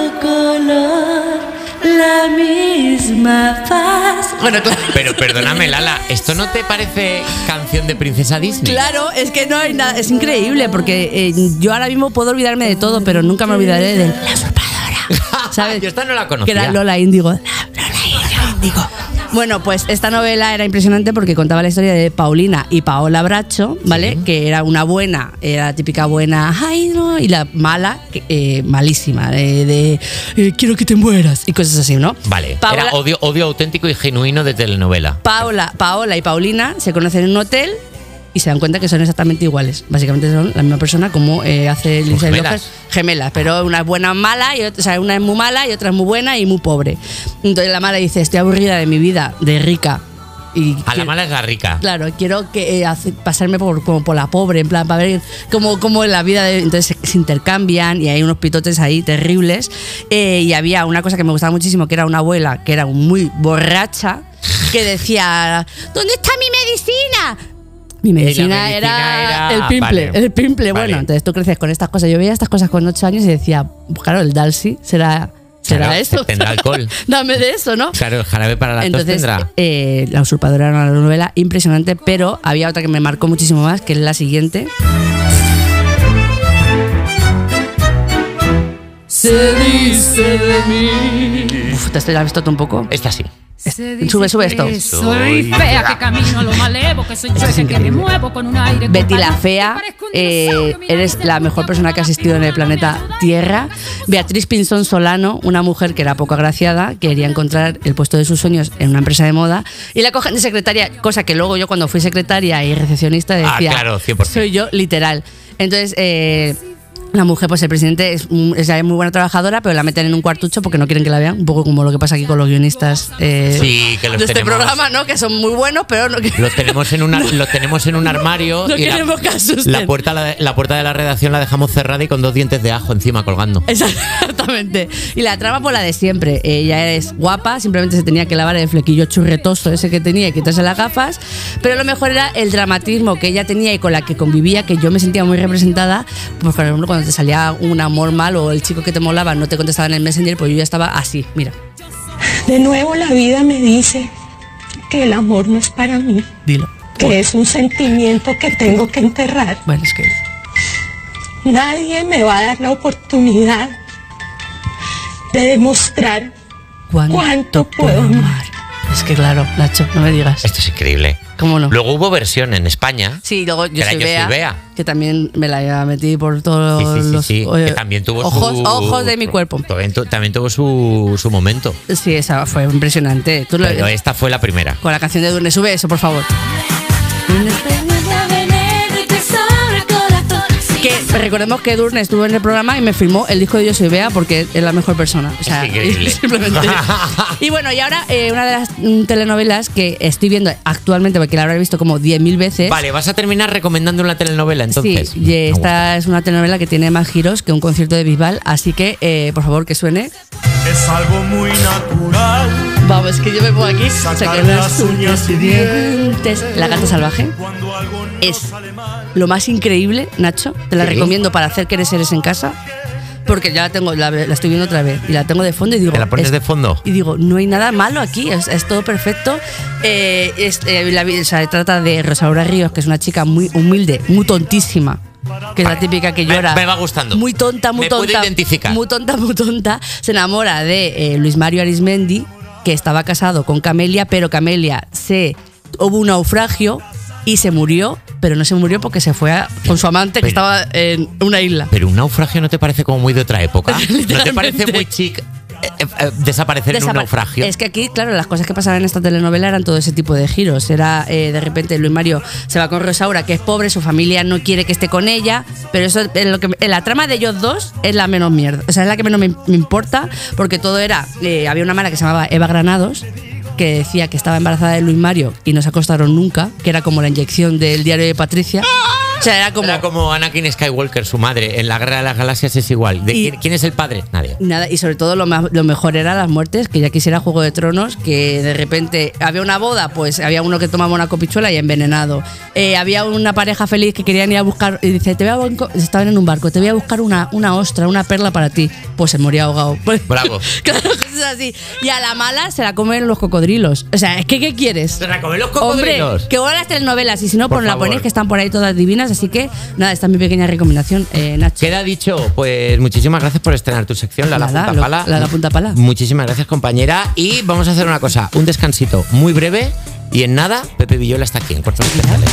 color, la misma faz. Bueno, claro. Pero perdóname, Lala, ¿esto no te parece canción de princesa Disney? Claro, es que no hay nada. Es increíble porque yo ahora mismo puedo olvidarme de todo, pero nunca me olvidaré de La Usurpadora. ¿Sabes? Yo esta no la Que conocía. era Lola Índigo. Lola Índigo. Bueno, pues esta novela era impresionante porque contaba la historia de Paulina y Paola Bracho, ¿vale? Sí. Que era una buena, era la típica buena, ay no, y la mala, malísima, quiero que te mueras y cosas así, ¿no? Vale, Paola, era odio auténtico y genuino de telenovela. Paola y Paulina se conocen en un hotel y se dan cuenta que son exactamente iguales. Básicamente son la misma persona como hace Lindsay Lohan. Gemelas, pero una es buena mala, y otra, o sea, una es muy mala y otra es muy buena y muy pobre. Entonces la mala dice, estoy aburrida de mi vida de rica. Y la mala es la rica. Claro, quiero que pasarme como por la pobre, en plan, para ver cómo en la vida. Entonces se intercambian y hay unos pitotes ahí terribles. Y había una cosa que me gustaba muchísimo, que era una abuela que era muy borracha, que decía, ¿dónde está mi medicina? Mi medicina era el pimple. Vale. El pimple, bueno, vale. Entonces tú creces con estas cosas. Yo veía estas cosas con 8 años y decía, pues claro, el Dalsy será eso. Tendrá alcohol. Dame de eso, ¿no? Claro, el jarabe para la tos tendrá. La Usurpadora era una novela impresionante, pero había otra que me marcó muchísimo más, que es la siguiente. Se dice de mí. Uf, ¿te la has visto tú un poco? Esta sí. Sube esto. Soy fea, que camino a lo malevo, que soy chueca, que me muevo con un aire. Betty la Fea, eres la mejor persona que ha existido en el planeta Tierra. Beatriz Pinzón Solano, una mujer que era poco agraciada, quería encontrar el puesto de sus sueños en una empresa de moda y la cogen de secretaria, cosa que luego yo cuando fui secretaria y recepcionista decía, claro, 100%. Soy yo, literal. Entonces, la mujer, pues el presidente es muy buena trabajadora, pero la meten en un cuartucho porque no quieren que la vean. Un poco como lo que pasa aquí con los guionistas sí, que los de este programa, ¿no? Que son muy buenos, pero no. Los tenemos en un armario. No y queremos que asusten. La puerta de la redacción la dejamos cerrada y con 2 dientes de ajo encima colgando. Exactamente. Y la trama, pues la de siempre. Ella es guapa, simplemente se tenía que lavar el flequillo churretoso ese que tenía y quitarse las gafas. Pero lo mejor era el dramatismo que ella tenía y con la que convivía, que yo me sentía muy representada. Pues por ejemplo, cuando te salía un amor mal o el chico que te molaba no te contestaba en el Messenger, pues yo ya estaba así, mira. De nuevo la vida me dice que el amor no es para mí. Dilo. Que es un sentimiento que tengo que enterrar. Bueno, es que nadie me va a dar la oportunidad de demostrar cuánto puedo amar. Es que claro, Nacho, no me digas. Esto es increíble. ¿Cómo no? Luego hubo versión en España. Sí, luego yo soy Bea, Bea, que también me la metí por todos los que también tuvo ojos de mi cuerpo. También tuvo su momento. Sí, esa fue impresionante. Pero esta fue la primera. Con la canción de Durne, sube eso, por favor. Que recordemos que Edurne estuvo en el programa y me firmó el disco de Yo Soy Bea porque es la mejor persona. O sea, Es increíble. simplemente. Y bueno, y ahora una de las telenovelas que estoy viendo actualmente, porque la habré visto como 10.000 veces. Vale, vas a terminar recomendando una telenovela entonces. Sí, y esta es una telenovela que tiene más giros que un concierto de Bisbal, así que por favor que suene. Es algo muy natural. Vamos, que yo me pongo aquí, Sacar sacar las uñas y dientes. La Gata Salvaje es lo más increíble, Nacho. Te la ¿Sí? recomiendo para hacer querer seres en casa. Porque ya la tengo, la estoy viendo otra vez y la tengo de fondo y digo. ¿Te la pones de fondo? Y digo, no hay nada malo aquí, es todo perfecto. O sea, trata de Rosaura Ríos, que es una chica muy humilde, muy tontísima. Que es la típica que llora. Me va gustando. Muy tonta, muy me tonta. puedo identificar. Muy tonta, muy tonta. Se enamora de Luis Mario Arismendi, que estaba casado con Camelia, pero Camelia hubo un naufragio y se murió, pero no se murió porque se fue con su amante que estaba en una isla. Pero un naufragio no te parece como muy de otra época. ¿No te parece muy chic desaparecer en un naufragio? Es que aquí, claro, las cosas que pasaban en esta telenovela eran todo ese tipo de giros. Era de repente Luis Mario se va con Rosaura, que es pobre, su familia no quiere que esté con ella, pero eso es lo que la trama de ellos dos es la menos mierda. O sea, es la que menos me importa, porque todo era. Había una mala que se llamaba Eva Granados, que decía que estaba embarazada de Luis Mario y no se acostaron nunca, que era como la inyección del diario de Patricia. O sea, era como Anakin Skywalker, su madre. En la Guerra de las Galaxias es igual. ¿Quién es el padre? Nadie. Nada, y sobre todo lo mejor eran las muertes, que ya quisiera Juego de Tronos, que de repente había una boda, pues había uno que tomaba una copichuela y envenenado. Había una pareja feliz que querían ir a buscar, y dice, estaban en un barco, te voy a buscar una ostra, una perla para ti. Pues se moría ahogado. Bravo. Claro, es así. Y a la mala se la comen los cocodrilos. O sea, es que ¿qué quieres? ¿Se la comen los cocodrilos? Hombre, que vuelvan las telenovelas, y si no, Por pues la favor. ponéis, que están por ahí todas divinas. Así que, nada, esta es mi pequeña recomendación, Nacho. Queda dicho, pues muchísimas gracias por estrenar tu sección, La Nada, Punta Pala. La Punta Pala. Muchísimas gracias, compañera. Y vamos a hacer una cosa, un descansito muy breve. Y en nada, Pepe Villola está aquí en Cuerpos Especiales.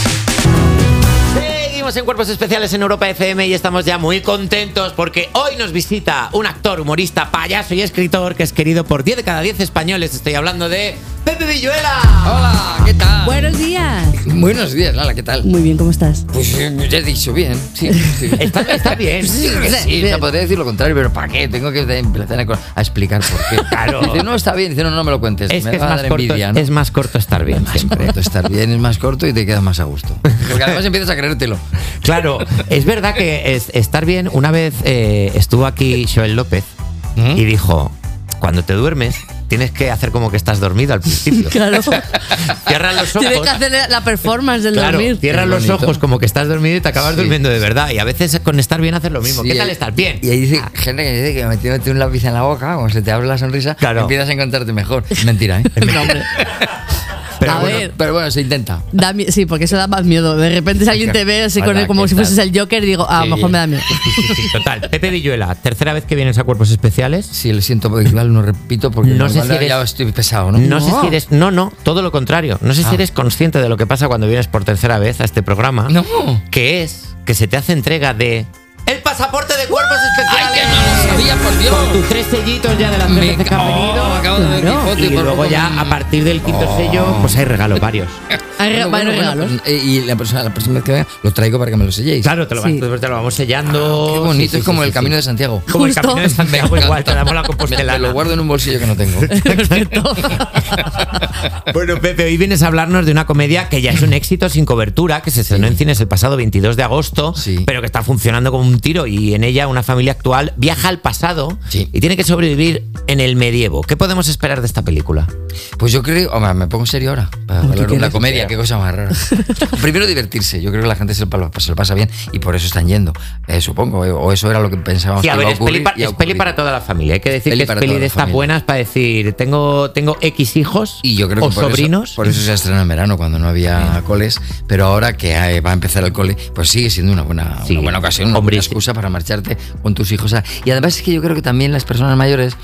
Seguimos en Cuerpos Especiales en Europa FM y estamos ya muy contentos porque hoy nos visita un actor, humorista, payaso y escritor que es querido por 10 de cada 10 españoles. Estoy hablando de Pepe Villuela. Hola, ¿qué tal? Buenos días. Buenos días, Lala, ¿qué tal? Muy bien, ¿cómo estás? Pues ya he dicho bien, sí. Está bien. Sí, o sea, podría decir lo contrario, pero ¿para qué? Tengo que empezar a explicar por qué. Claro. Dice, no, está bien. Dice, no me lo cuentes. Es me que es va a más, dar corto, envidia, ¿no? es más corto estar bien. Más corto estar bien, es más corto y te quedas más a gusto. Porque además empiezas a creértelo. Claro, es verdad que estar bien. Una vez estuvo aquí Joel López y dijo, cuando te duermes tienes que hacer como que estás dormido al principio. Claro. Cierras los ojos. Tienes que hacer la performance del Claro, dormir. cierras los ojos como que estás dormido y te acabas durmiendo de verdad. Y a veces con estar bien haces lo mismo. Sí, ¿Qué tal estar bien? Y ahí dice gente que dice que metiéndote un lápiz en la boca, como se te abre la sonrisa, empiezas a encontrarte mejor. Mentira, ¿eh? No, hombre. Pero bueno, se intenta. Sí, porque eso da más miedo. De repente si alguien te ve así con él como si fueses el Joker, digo, a lo mejor me da miedo. Sí, total. Pepe Villuela, tercera vez que vienes a Cuerpos Especiales. Sí, lo siento, porque igual no repito porque no sé igual si eres, ya estoy pesado, ¿no? No sé si eres. No, todo lo contrario. No sé si eres consciente de lo que pasa cuando vienes por tercera vez a este programa. No. Que es que se te hace entrega de el pasaporte de Cuerpos Especiales. ¡Ay, que no lo sabía, por Dios! Con tus 3 sellitos ya de las 3 veces que has venido. Acabo de ver Quijote Y por luego poco ya, a partir del quinto sello, pues hay regalos varios. Hay varios regalos. Y la próxima vez que venga lo traigo para que me lo selléis. Claro, te lo vamos sellando. Qué bonito, Sí, es como sí, el sí, Camino sí. de Santiago. Como el Camino de Santiago, igual, te damos la Compostela. Me lo guardo en un bolsillo que no tengo. Bueno, Pepe, hoy vienes a hablarnos de una comedia que ya es un éxito sin cobertura, que se estrenó en cines el pasado 22 de agosto, pero que está funcionando como un tiro, y en ella una familia actual viaja al pasado y tiene que sobrevivir en el medievo. ¿Qué podemos esperar de esta película? Pues yo creo, hombre, me pongo serio ahora para hablar de una comedia, qué cosa más rara. Primero divertirse, yo creo que la gente se lo pasa bien y por eso están yendo, supongo, o eso era lo que pensábamos Sí, que a ver, iba a es ocurrir. peli para toda la familia. Hay que decir que es para peli toda de la estas familia. buenas para decir, tengo X hijos Y yo creo que o sobrinos. por eso se estrenó en verano, cuando no había coles, pero ahora que va a empezar el cole, pues sigue siendo una buena ocasión, una buena excusa para marcharte con tus hijos. Y además es que yo creo que también las personas mayores, los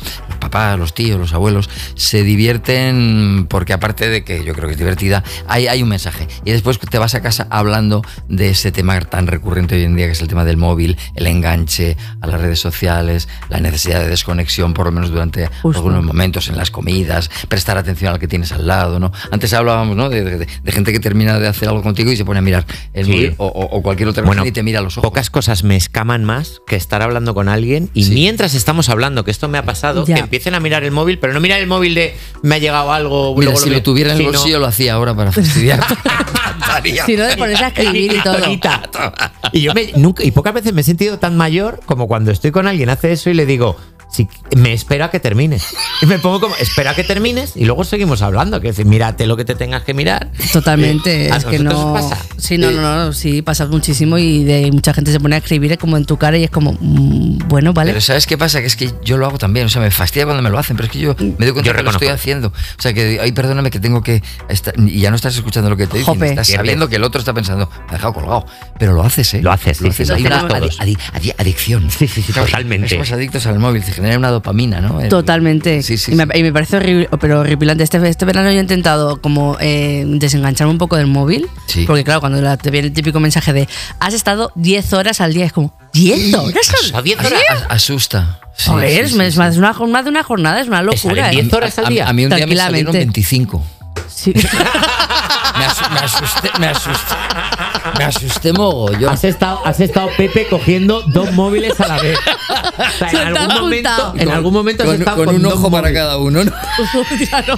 papás, los tíos, los abuelos, se divierten porque aparte de que yo creo que es divertida, hay un mensaje. Y después te vas a casa hablando de ese tema tan recurrente hoy en día, que es el tema del móvil, el enganche a las redes sociales, la necesidad de desconexión, por lo menos durante algunos momentos en las comidas, prestar atención al que tienes al lado, ¿no? Antes hablábamos, ¿no? de gente que termina de hacer algo contigo y se pone a mirar el móvil o cualquier otra cosa y te mira a los ojos. Pocas cosas me escaman más que estar hablando con alguien y mientras estamos hablando, que esto me ha pasado, que empiecen a mirar el móvil, pero no mirar el móvil de me ha llegado algo. Mira, si lo tuviera en el bolsillo lo hacía ahora para fastidiar. Si no, de ponerse a escribir y todo. Y yo y pocas veces me he sentido tan mayor como cuando estoy con alguien, hace eso y le digo, sí, me espero a que termines. Y me pongo como, espera a que termines y luego seguimos hablando. Que es decir, mírate lo que te tengas que mirar. Totalmente. Es que no. Pasa. Sí, no, sí, pasa muchísimo y mucha gente se pone a escribir como en tu cara y es como, bueno, vale. Pero ¿sabes qué pasa? Que es que yo lo hago también. O sea, me fastidia cuando me lo hacen, pero es que yo me doy cuenta que lo estoy haciendo. O sea, que, ay, perdóname, que tengo que. Y ya no estás escuchando lo que te dicen, estás sabiendo que el otro está pensando, me ha dejado colgado. Pero lo haces, ¿eh? Lo haces, sí. Hay una adicción. Sí, totalmente. Somos adictos al móvil, se genera una dopamina, ¿no? Totalmente. Y me parece horrible, pero horripilante. Este verano yo he intentado como desengancharme un poco del móvil. Sí. Porque claro, cuando te viene el típico mensaje de has estado 10 horas al día, es como, ¿10 horas? ¿A 10 horas? Asusta. Sí, Joder, es más de una jornada, es una locura. ¿10 horas al día? A mí un día me salieron 25. Sí. Me asusté mogollón. Has estado, Pepe, cogiendo 2 móviles a la vez. O sea, en algún momento has estado con un ojo para móviles. cada uno, ¿no? Claro.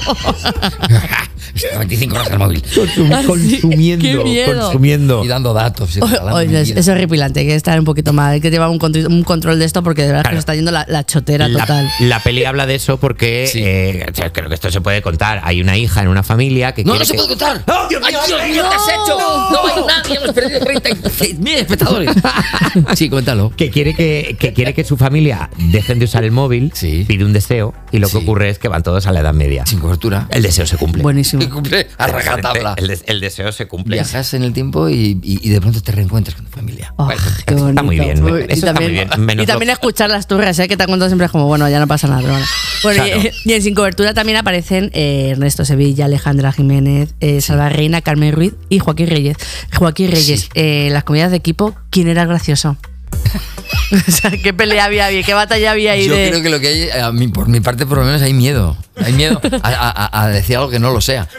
25 horas al móvil. Consumiendo. Y dando datos. Oye, es horripilante, hay que estar un poquito mal, hay que llevar un control de esto porque de verdad que se está yendo la chotera total. La peli habla de eso porque creo que esto se puede contar. Hay una hija en una familia que no se puede contar. ¡Oh, Dios mío! ¿Qué has hecho? No hay nadie, hemos perdido 36.000 espectadores. Sí, cuéntalo. Que quiere que su familia dejen de usar el móvil, pide un deseo y lo que ocurre es que van todos a la Edad Media. Sin cobertura. El deseo se cumple. Buenísimo. Se cumple a rajatabla. El deseo se cumple. Viajas en el tiempo y de pronto te reencuentras con tu familia. Qué bonito. Está muy bien. Eso está muy bien. Y también escuchar las turras, que te han contado siempre es como, bueno, ya no pasa nada. Bueno, claro. y en Sin Cobertura también aparecen Ernesto Sevilla, Alejandra Jiménez, Salva Reina, Carmen Ruiz y Joaquín Reyes. Las comidas de equipo, ¿quién era el gracioso? O sea, ¿qué pelea había ahí? ¿Qué batalla había ahí? Yo creo que lo que hay, por mi parte por lo menos hay miedo. Hay miedo a decir algo que no lo sea.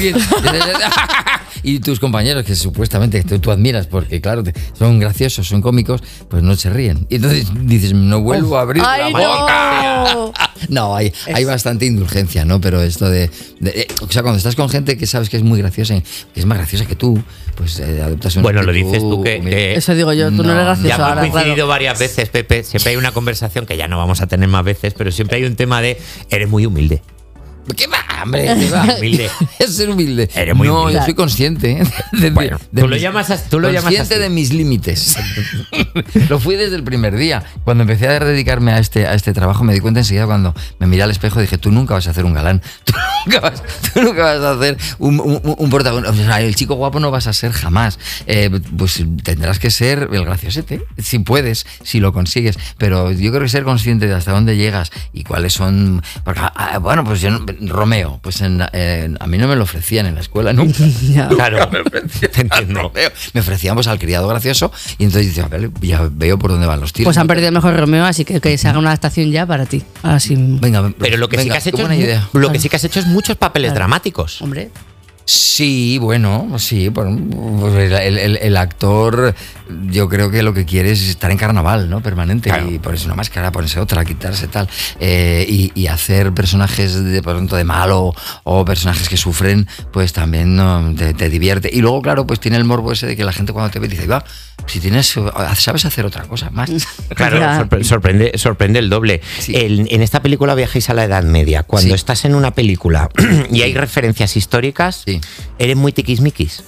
Y tus compañeros, que supuestamente tú admiras porque, claro, son graciosos, son cómicos, pues no se ríen. Y entonces dices, no vuelvo a abrir la boca. No, hay bastante indulgencia, ¿no? Pero esto o sea, cuando estás con gente que sabes que es muy graciosa, que es más graciosa que tú, pues adoptas una Bueno, lo actitud, dices tú que eso digo yo, tú no eres gracioso. Ya hemos coincidido varias veces, Pepe. Siempre hay una conversación que ya no vamos a tener más veces, pero siempre hay un tema de eres muy humilde. ¿Qué va, hombre? ¿Qué va? Humilde. Es ser humilde. Eres muy humilde. Yo soy consciente. Tú lo llamas así. Consciente de mis límites. Lo fui desde el primer día. Cuando empecé a dedicarme a este trabajo, me di cuenta enseguida cuando me miré al espejo y dije, tú nunca vas a hacer un galán. Tú nunca vas a hacer un protagonista. O sea, el chico guapo no vas a ser jamás. Pues tendrás que ser el graciosete. Si puedes, si lo consigues. Pero yo creo que ser consciente de hasta dónde llegas y cuáles son... Porque, bueno, pues yo Romeo, pues a mí no me lo ofrecían en la escuela nunca. Claro, te entiendo. Me ofrecíamos al criado gracioso y entonces dices, vale, ya veo por dónde van los tiros. Pues han perdido el mejor Romeo, así que se haga una adaptación ya para ti. Así. Venga, pero lo que sí que has hecho sí que has hecho es muchos papeles dramáticos. Hombre. Sí, bueno, pues el actor yo creo que lo que quiere es estar en carnaval, ¿no? Permanente, claro. Y ponerse una máscara, ponerse otra, quitarse tal, y hacer personajes de pronto de malo o personajes que sufren, pues también te divierte. Y luego, claro, pues tiene el morbo ese de que la gente cuando te ve dice, va, si sabes hacer otra cosa más. Claro, sorprende el doble. Sí. En esta película viajáis a la Edad Media. Cuando estás en una película y hay referencias históricas, eres muy tiquismiquis.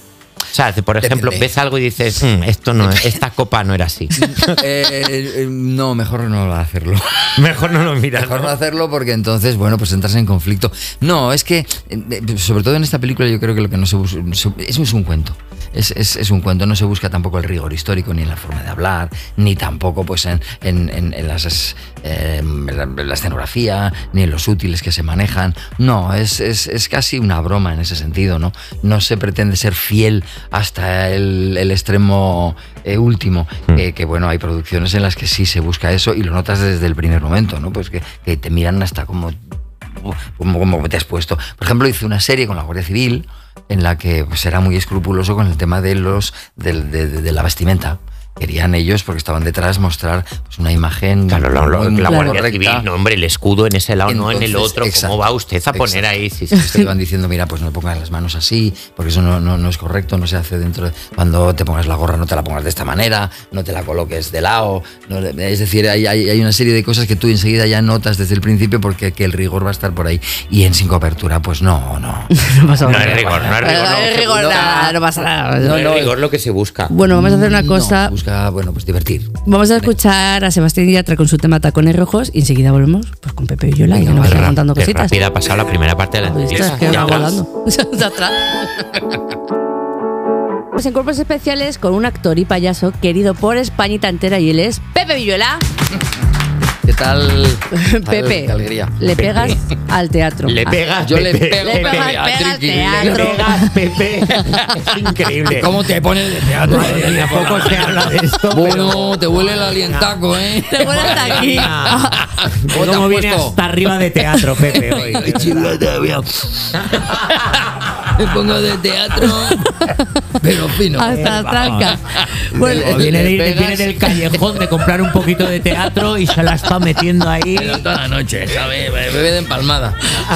O sea, por ejemplo, ves algo y dices, esto no, esta copa no era así. No, mejor no hacerlo. Mejor no lo miras. Mejor no hacerlo porque entonces, bueno, pues entras en conflicto. No, es que, sobre todo en esta película, yo creo que lo que no se busca es un cuento. Es un cuento, no se busca tampoco el rigor histórico ni en la forma de hablar, ni tampoco pues en la escenografía, ni en los útiles que se manejan. No, es casi una broma en ese sentido, ¿no? No se pretende ser fiel hasta el extremo último. Que bueno, hay producciones en las que sí se busca eso y lo notas desde el primer momento, ¿no? Pues que te miran hasta como te has puesto. Por ejemplo, hice una serie con la Guardia Civil en la que pues, era muy escrupuloso con el tema de la vestimenta. Querían ellos, porque estaban detrás, mostrar pues, una imagen. Claro, la Guardia correcta. Civil, no, hombre, el escudo en ese lado, Entonces, no en el otro. exacto, ¿Cómo va usted a poner ahí? Sí, Te iban diciendo, mira, pues no pongas las manos así, porque eso no es correcto, no se hace dentro de. Cuando te pongas la gorra, no te la pongas de esta manera, no te la coloques de lado. Es decir, hay una serie de cosas que tú enseguida ya notas desde el principio, porque que el rigor va a estar por ahí. Y en Sin Cobertura, pues no. No pasa nada. No es rigor, no es rigor. No es rigor, nada, no pasa nada. No es rigor lo que se busca. Bueno, vamos a hacer una cosa. Busca, bueno, pues divertir. Vamos a escuchar a Sebastián Yatra con su tema Tacones Rojos y enseguida volvemos pues, con Pepe Villola, que nos va contando Qué cositas. rápida ha pasado la primera parte de la Esto es entrevista. que Ya va atrás. volando. Ya atrás. Pues en Cuerpos Especiales con un actor y payaso querido por Españita entera y él es Pepe Villola. ¿Qué tal? Pepe, Qué alegría. le pegas al teatro. Le pegas, Yo le Pepe. pego, Le pegas, Pepe, a pega al Triqui. teatro. Le pegas, Pepe. Es increíble. ¿Cómo te pones de teatro? Madre mía, poco se habla de esto. Bueno, te huele el alientaco, ¿eh? Te vuelve hasta aquí. ¿Cómo te ¿Cómo has viene puesto? hasta arriba de teatro, Pepe, hoy? Me pongo de teatro, pero fino. Hasta la tranca. Bueno, Viene pegas. del callejón de comprar un poquito de teatro y se la está metiendo ahí. Pero toda la noche, ¿sabes? Bebe de empalmada.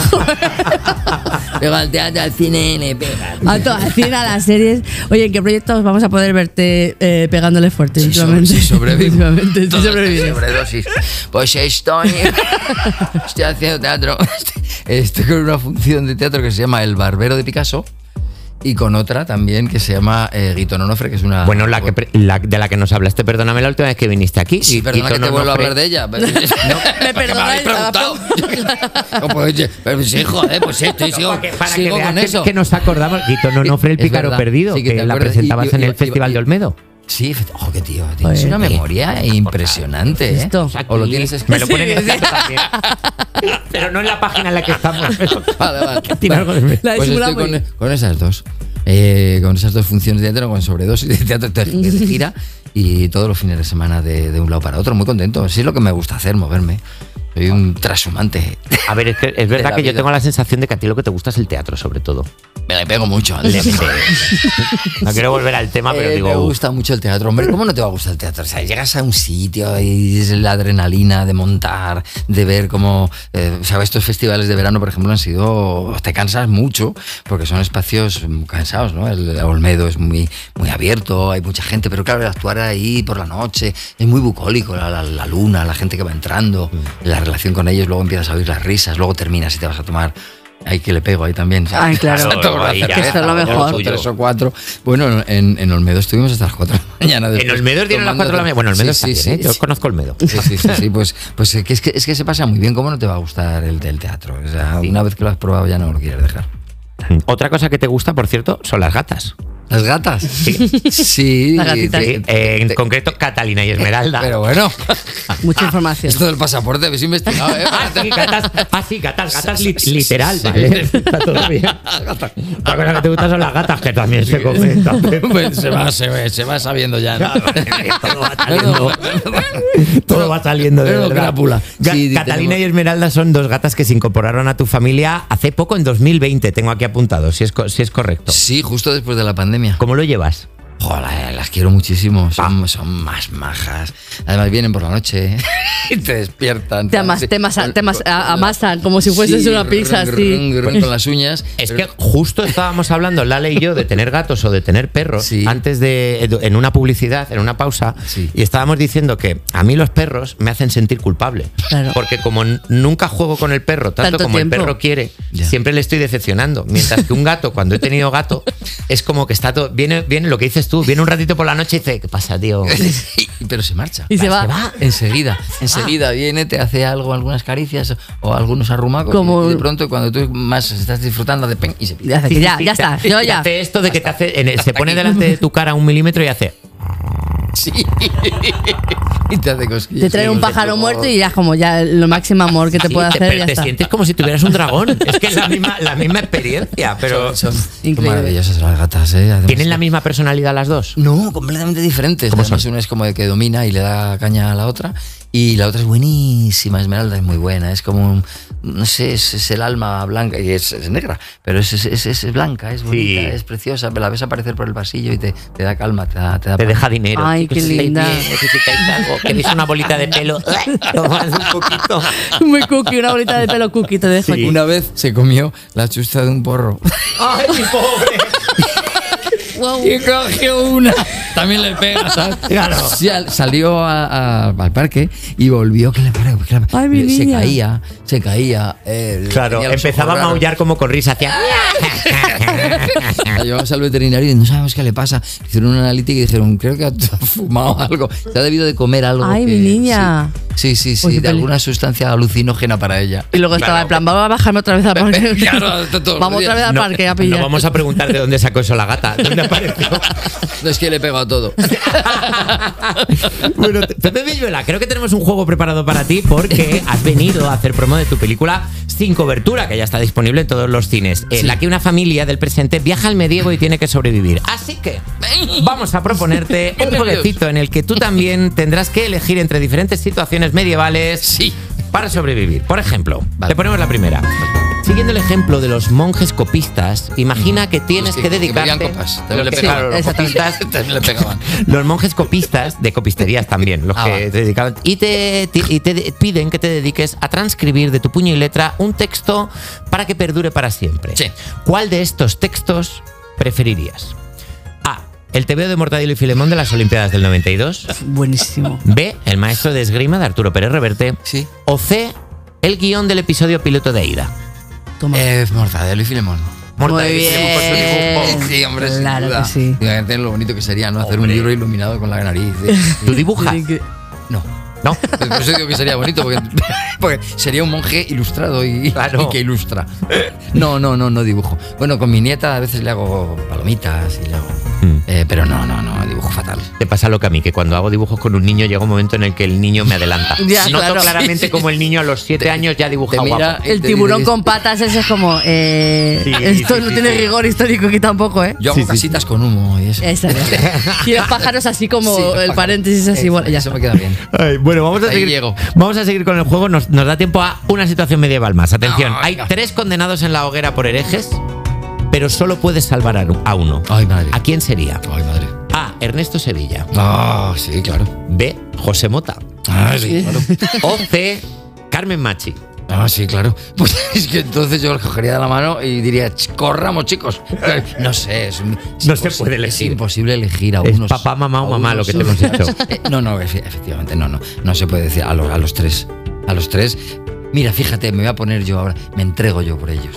Pega al teatro, al cine, le pega. a todas, a las series. Oye, ¿en qué proyectos vamos a poder verte pegándole fuerte últimamente? Sí, sobrevivo. Últimamente, sí sobrevives. Sobredosis. Pues estoy haciendo teatro. Estoy con una función de teatro que se llama El Barbero de Picasso y con otra también que se llama Guito Onofre, que es una... Bueno, de la que nos hablaste, perdóname, la última vez que viniste aquí. Sí, perdona que te vuelvo a hablar de ella. Me ¿Qué me perdona, habéis preguntado? No, pues sí, joder, pues estoy, sigo Para sigo que con veas eso. que nos acordamos. Guito Onofre, el Es pícaro verdad, perdido, sí, que te la acuerdas. presentabas en el Festival de Olmedo. Sí, ojo, qué tío, tienes una memoria impresionante, ¿eh? Esto. O lo tienes Me lo escrito. ponen en el chat también. Pero no en la página en la que estamos. Vale. Que tiene algo de mí. La Pues disimulamos. estoy con esas dos. Con esas dos funciones de teatro, con sobredosis de teatro de gira y todos los fines de semana de un lado para otro. Muy contento. Sí es lo que me gusta hacer, moverme. Soy un trashumante. A ver, es verdad que yo tengo la sensación de que a ti lo que te gusta es el teatro, sobre todo. Me le pego mucho. No quiero volver al tema, pero digo... Me gusta mucho el teatro. Hombre, ¿cómo no te va a gustar el teatro? O sea, llegas a un sitio y es la adrenalina de montar, de ver cómo... o sea, estos festivales de verano, por ejemplo, han sido... Te cansas mucho porque son espacios cansados, ¿no? El Olmedo es muy abierto, hay mucha gente, pero claro, actuar ahí por la noche es muy bucólico, la luna, la gente que va entrando, la relación con ellos, luego empiezas a oír las risas, luego terminas y te vas a tomar... Ay, que le pego ahí también. Ay, claro. Ahí ya, Que esto es lo mejor. 3 o 4. Bueno, en Olmedo estuvimos hasta las 4 de la mañana. En Olmedo dieron las 4 de la mañana. Bueno, Olmedo está bien, ¿eh? Yo conozco Olmedo. Sí, pues es que se pasa muy bien. ¿Cómo no te va a gustar el del teatro? O sea, una vez que lo has probado ya no lo quieres dejar. Otra cosa que te gusta, por cierto, son las gatas. ¿Las gatas? Sí. Las gatitas. Sí, en concreto, Catalina y Esmeralda. Pero bueno. Mucha información. Esto del pasaporte, habéis investigado, ¿eh? gatas literal, ¿vale? Está todo bien. Otra cosa que te gusta son las gatas, que también se comentan. Pues se va sabiendo ya, ¿no? Todo va saliendo de Pero verdad. crápula. Sí, Catalina y Esmeralda son dos gatas que se incorporaron a tu familia hace poco, en 2020, tengo aquí apuntado, si es correcto. Sí, justo después de la pandemia. ¿Cómo lo llevas? Joder, las quiero muchísimo. Son más majas. Además vienen por la noche y te despiertan. Te amasan como si fueses una pizza así. Con las uñas. Es que justo estábamos hablando, Lale y yo, de tener gatos o de tener perros antes en una publicidad, en una pausa, y estábamos diciendo que a mí los perros me hacen sentir culpable. Claro. Porque como nunca juego con el perro tanto como tiempo. el perro quiere, siempre le estoy decepcionando. Mientras que un gato, cuando he tenido gato, es como que está todo. Viene lo que dices tú, viene un ratito por la noche y dice, ¿qué pasa, tío? Pero se marcha. Y se va. Enseguida viene, te hace algo, algunas caricias o algunos arrumacos. Como- Y de pronto, cuando tú más estás disfrutando de pen y se pide. Ya está. Yo ya. Hace esto de que te hace, se pone delante de tu cara 1 milímetro y hace. Sí. Y te hace cosquillas. Te trae un pájaro muerto y ya es como ya lo máximo amor que te puede hacer. Pero Ya te está. sientes como si tuvieras un dragón. Es que es la misma experiencia, pero Son Increíble. maravillosas las gatas, ¿eh? Además, ¿tienen la misma personalidad las dos? No, completamente diferentes. ¿Cómo Además, son? una es como de que domina y le da caña a la otra. Y la otra es buenísima. Esmeralda es muy buena. Es como, no sé, es el alma blanca. Y es negra, pero es blanca, es bonita, es preciosa. La ves aparecer por el pasillo y te da calma, te da Te deja dinero. Ay, qué Chicos, linda. ¿necesitáis algo? ¿Queréis una bolita de pelo? Tomad un poquito. Muy cookie, una bolita de pelo cookie te dejo aquí. Una vez se comió la chusta de un porro. ¡Ay, mi pobre! Y cogió una. También le pega, ¿sabes? Claro. Sí, salió al parque y volvió. Que Ay, mi niña. Se caía. Claro, tenía los empezaba a ojos raros. maullar como con risa. Hacía. La llevamos al veterinario y no sabemos qué le pasa. Hicieron una analítica y dijeron, creo que ha fumado algo. Se ha debido de comer algo. Ay, que- mi niña. Sí, Uy, qué de alguna sustancia alucinógena para ella. Y luego estaba en plan, vamos a bajarme otra vez al parque. Claro, todos los Vamos otra vez al No, parque a no pillar. vamos a preguntar de dónde sacó eso la gata. ¿Dónde apareció? No es que le he pegado todo. Bueno, Pepe Villuela, creo que tenemos un juego preparado para ti porque has venido a hacer promo de tu película Sin Cobertura, que ya está disponible en todos los cines, en la que una familia del presente viaja al medievo y tiene que sobrevivir. Así que vamos a proponerte un jueguecito en el que tú también tendrás que elegir entre diferentes situaciones medievales para sobrevivir. Por ejemplo, te ponemos la primera. Siguiendo el ejemplo de los monjes copistas, imagina que tienes que dedicarte. bebían copas, también le Los que- pegaban. claro, los copistas También le pegaban. los monjes copistas, de copisterías también, los que te dedicaban, y te piden que te dediques a transcribir de tu puño y letra un texto para que perdure para siempre. ¿Cuál de estos textos preferirías? A. El tebeo de Mortadelo y Filemón de las Olimpiadas del 92. Buenísimo. B. El maestro de esgrima de Arturo Pérez Reverte. O C. El guión del episodio piloto de Aida. Mortadelo y Filemón. Mortadelo Muy y Filemón por su dibujo. Sí, sí, hombre, sin Claro duda. que sí. Fíjate lo bonito que sería, ¿no? Hacer un libro iluminado con la nariz. ¿Tú dibujas? No. No. Por eso digo que sería bonito, porque sería un monje ilustrado y que ilustra. No dibujo. Bueno, con mi nieta a veces le hago palomitas y le hago. Pero no, dibujo fatal. Te pasa lo que a mí, que cuando hago dibujos con un niño llega un momento en el que el niño me adelanta. Ya, Noto claro. claramente como el niño a los 7 años ya dibuja te mira guapo. El tiburón con patas, ese es como. Esto no tiene rigor histórico aquí tampoco, ¿eh? Yo hago casitas con humo y eso. Esa es. Y los pájaros así como Sí, los el pájaros. paréntesis así. Bueno, ya. Eso me queda bien. Ay, bueno, vamos a Ahí seguir. llego. Vamos a seguir con el juego. Nos da tiempo a una situación medieval más. Atención, No, hay venga. 3 condenados en la hoguera por herejes, pero solo puedes salvar a uno. Ay, madre. ¿A quién sería? Ay, madre. A. Ernesto Sevilla. Ah, sí, claro. B. José Mota. Ah, sí, claro. O C. Carmen Machi. Ah, sí, claro. Pues es que entonces yo los cogería de la mano y diría, corramos, chicos. No sé, No se puede elegir. Es imposible elegir a Es unos. papá, mamá o a mamá unos- lo que te hemos hecho. No, efectivamente, no se puede decir a los tres. A los tres. Mira, fíjate, me voy a poner yo ahora, me entrego yo por ellos.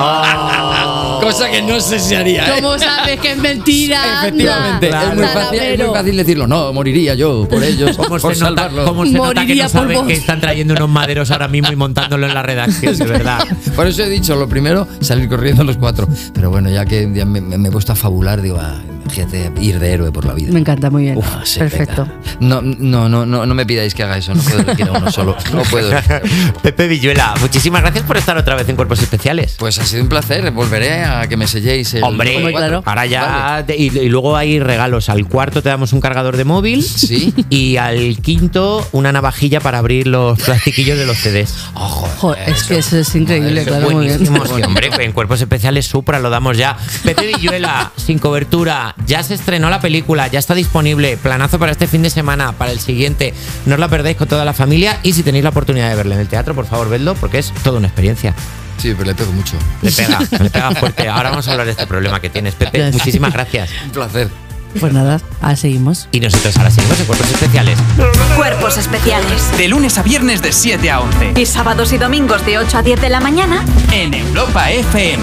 Oh. Cosa que no sé si haría. ¿eh? ¿Cómo sabes que es mentira? Efectivamente, Anda. es muy fácil decirlo. No, moriría yo por ellos, ¿Cómo por se nota, salvarlos. cómo se nota que Moriría no por saben vos. que están trayendo unos maderos ahora mismo y montándolo en la redacción, de verdad? Por eso he dicho, lo primero, salir corriendo los 4. Pero bueno, ya que ya me he puesto a fabular, digo, imagínate ir de héroe por la vida. Me encanta, muy bien. Sí, Perfecto. venga. No me pidáis que haga eso, no puedo elegir a uno solo. No puedo. Pepe Villuela, muchísimas gracias por estar otra vez en Cuerpos Especiales. Pues ha sido un placer, volveré a que me selléis el Hombre, número 4. ahora ya. Vale. Y luego hay regalos. Al cuarto te damos un cargador de móvil. Sí. Y al quinto, una navajilla para abrir los plastiquillos de los CDs. Joder, es que eso es increíble, claro, muy bien. Buenísimo, sí, hombre, en Cuerpos Especiales Supra lo damos ya. Pepe Villuela, Sin Cobertura, ya se estrenó la película, ya está disponible. Planazo para este fin de semana, para el siguiente. No os la perdéis con toda la familia. Y si tenéis la oportunidad de verla en el teatro, por favor, vedlo, porque es toda una experiencia. Sí, pero le pego mucho. Le pega fuerte. Ahora vamos a hablar de este problema que tienes, Pepe. Muchísimas gracias. Un placer. Pues nada, ahora seguimos. Y nosotros ahora seguimos en Cuerpos Especiales. Cuerpos especiales. De lunes a viernes de 7 a 11. Y sábados y domingos de 8 a 10 de la mañana. En Europa FM.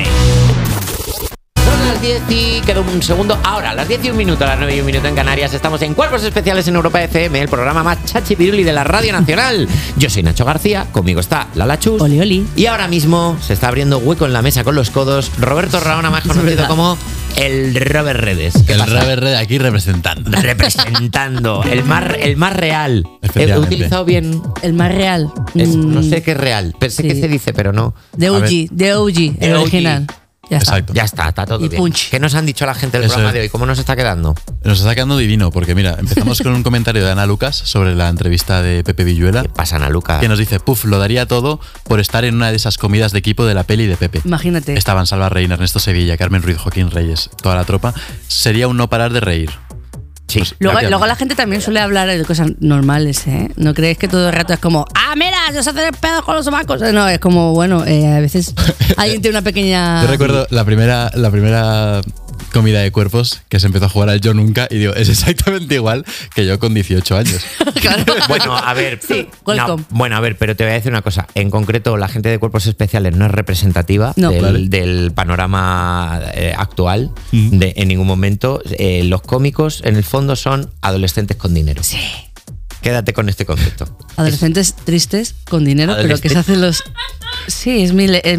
Son las 10 y quedó un segundo. Ahora, las 10 y un minuto, las 9 y un minuto en Canarias. Estamos en Cuerpos Especiales en Europa FM, el programa más chachipiruli de la Radio Nacional. Yo soy Nacho García, conmigo está Lala Chus. Oli, oli. Y ahora mismo se está abriendo hueco en la mesa con los codos Roberto Raona, más conocido como el Robert Redes. El Robert Redes aquí representando. Representando. El más real. He utilizado bien. El más real. No sé qué es real. Pensé que se dice, pero no. De OG, el original. Ya está. Exacto. Ya está todo Y bien. punch. ¿Qué nos han dicho la gente del Eso programa es. de hoy? ¿Cómo nos está quedando? Nos está quedando divino, porque mira, empezamos con un comentario de Ana Lucas sobre la entrevista de Pepe Villuela. ¿Qué pasa, Ana Lucas? Que nos dice, lo daría todo por estar en una de esas comidas de equipo de la peli de Pepe. Imagínate. Estaban Salva Reina, Ernesto Sevilla, Carmen Ruiz, Joaquín Reyes, toda la tropa. Sería un no parar de reír. Sí. Luego la gente también suele hablar de cosas normales, ¿eh? ¿No creéis que todo el rato es como, mira, se os hacen el pedo con los sobacos? No, es como, bueno, a veces alguien tiene una pequeña... Yo recuerdo la primera comida de cuerpos que se empezó a jugar al Yo Nunca y digo, es exactamente igual que yo con 18 años. Bueno, a ver. Sí, welcome. Bueno, a ver, pero te voy a decir una cosa. En concreto, la gente de Cuerpos Especiales no es representativa del panorama actual. En ningún momento. Los cómicos, en el fondo, son adolescentes con dinero. Sí. Quédate con este concepto. Adolescentes tristes con dinero, pero que se hacen los... Sí, es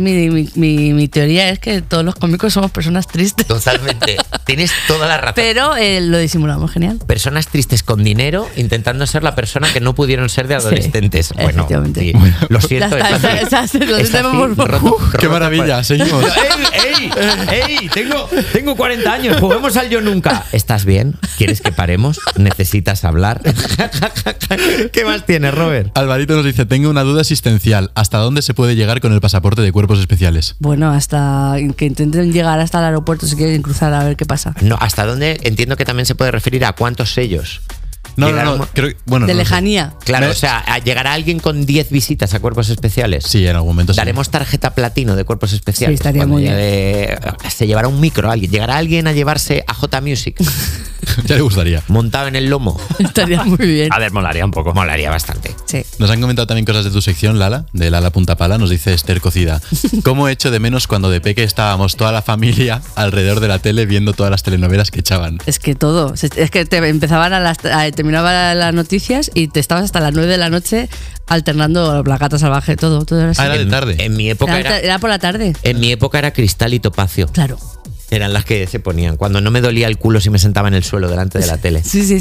mi teoría es que todos los cómicos somos personas tristes. Totalmente. Tienes toda la razón. Pero lo disimulamos genial. Personas tristes con dinero intentando ser la persona que no pudieron ser de adolescentes. Sí, bueno, efectivamente. sí. Lo siento. Ya está, ¡Qué maravilla! Seguimos. ¡Ey! Tengo 40 años. Juguemos al Yo Nunca. ¿Estás bien? ¿Quieres que paremos? ¿Necesitas hablar? ¿Qué más tienes, Robert? Alvarito nos dice, tengo una duda existencial. ¿Hasta dónde se puede llegar con el pasaporte de Cuerpos Especiales? Bueno, hasta que intenten llegar hasta el aeropuerto si quieren cruzar a ver qué pasa. No, ¿hasta dónde? Entiendo que también se puede referir a cuántos sellos. No, creo que, bueno, de no lejanía. Sé. Claro, o sea, ¿llegará alguien con 10 visitas a Cuerpos Especiales? Sí, en algún momento sí. ¿Daremos tarjeta platino de Cuerpos Especiales? Sí, estaría muy bien. Se llevará un micro alguien. ¿Llegará alguien a llevarse a J Music? Ya le gustaría. Montado en el lomo. Estaría muy bien. A ver, molaría un poco. Molaría bastante. Sí. Nos han comentado también cosas de tu sección, Lala, de Lala Punta Pala. Nos dice Esther Cocida. ¿Cómo echo de menos cuando de peque estábamos toda la familia alrededor de la tele viendo todas las telenovelas que echaban? Es que todo. Es que empezaban terminaban las noticias y te estabas hasta las 9 de la noche alternando La Gata Salvaje, todo era así. Era de tarde. En mi época era por la tarde. En mi época era Cristal y Topacio. Claro. Eran las que se ponían. Cuando no me dolía el culo si me sentaba en el suelo delante de la tele. Sí.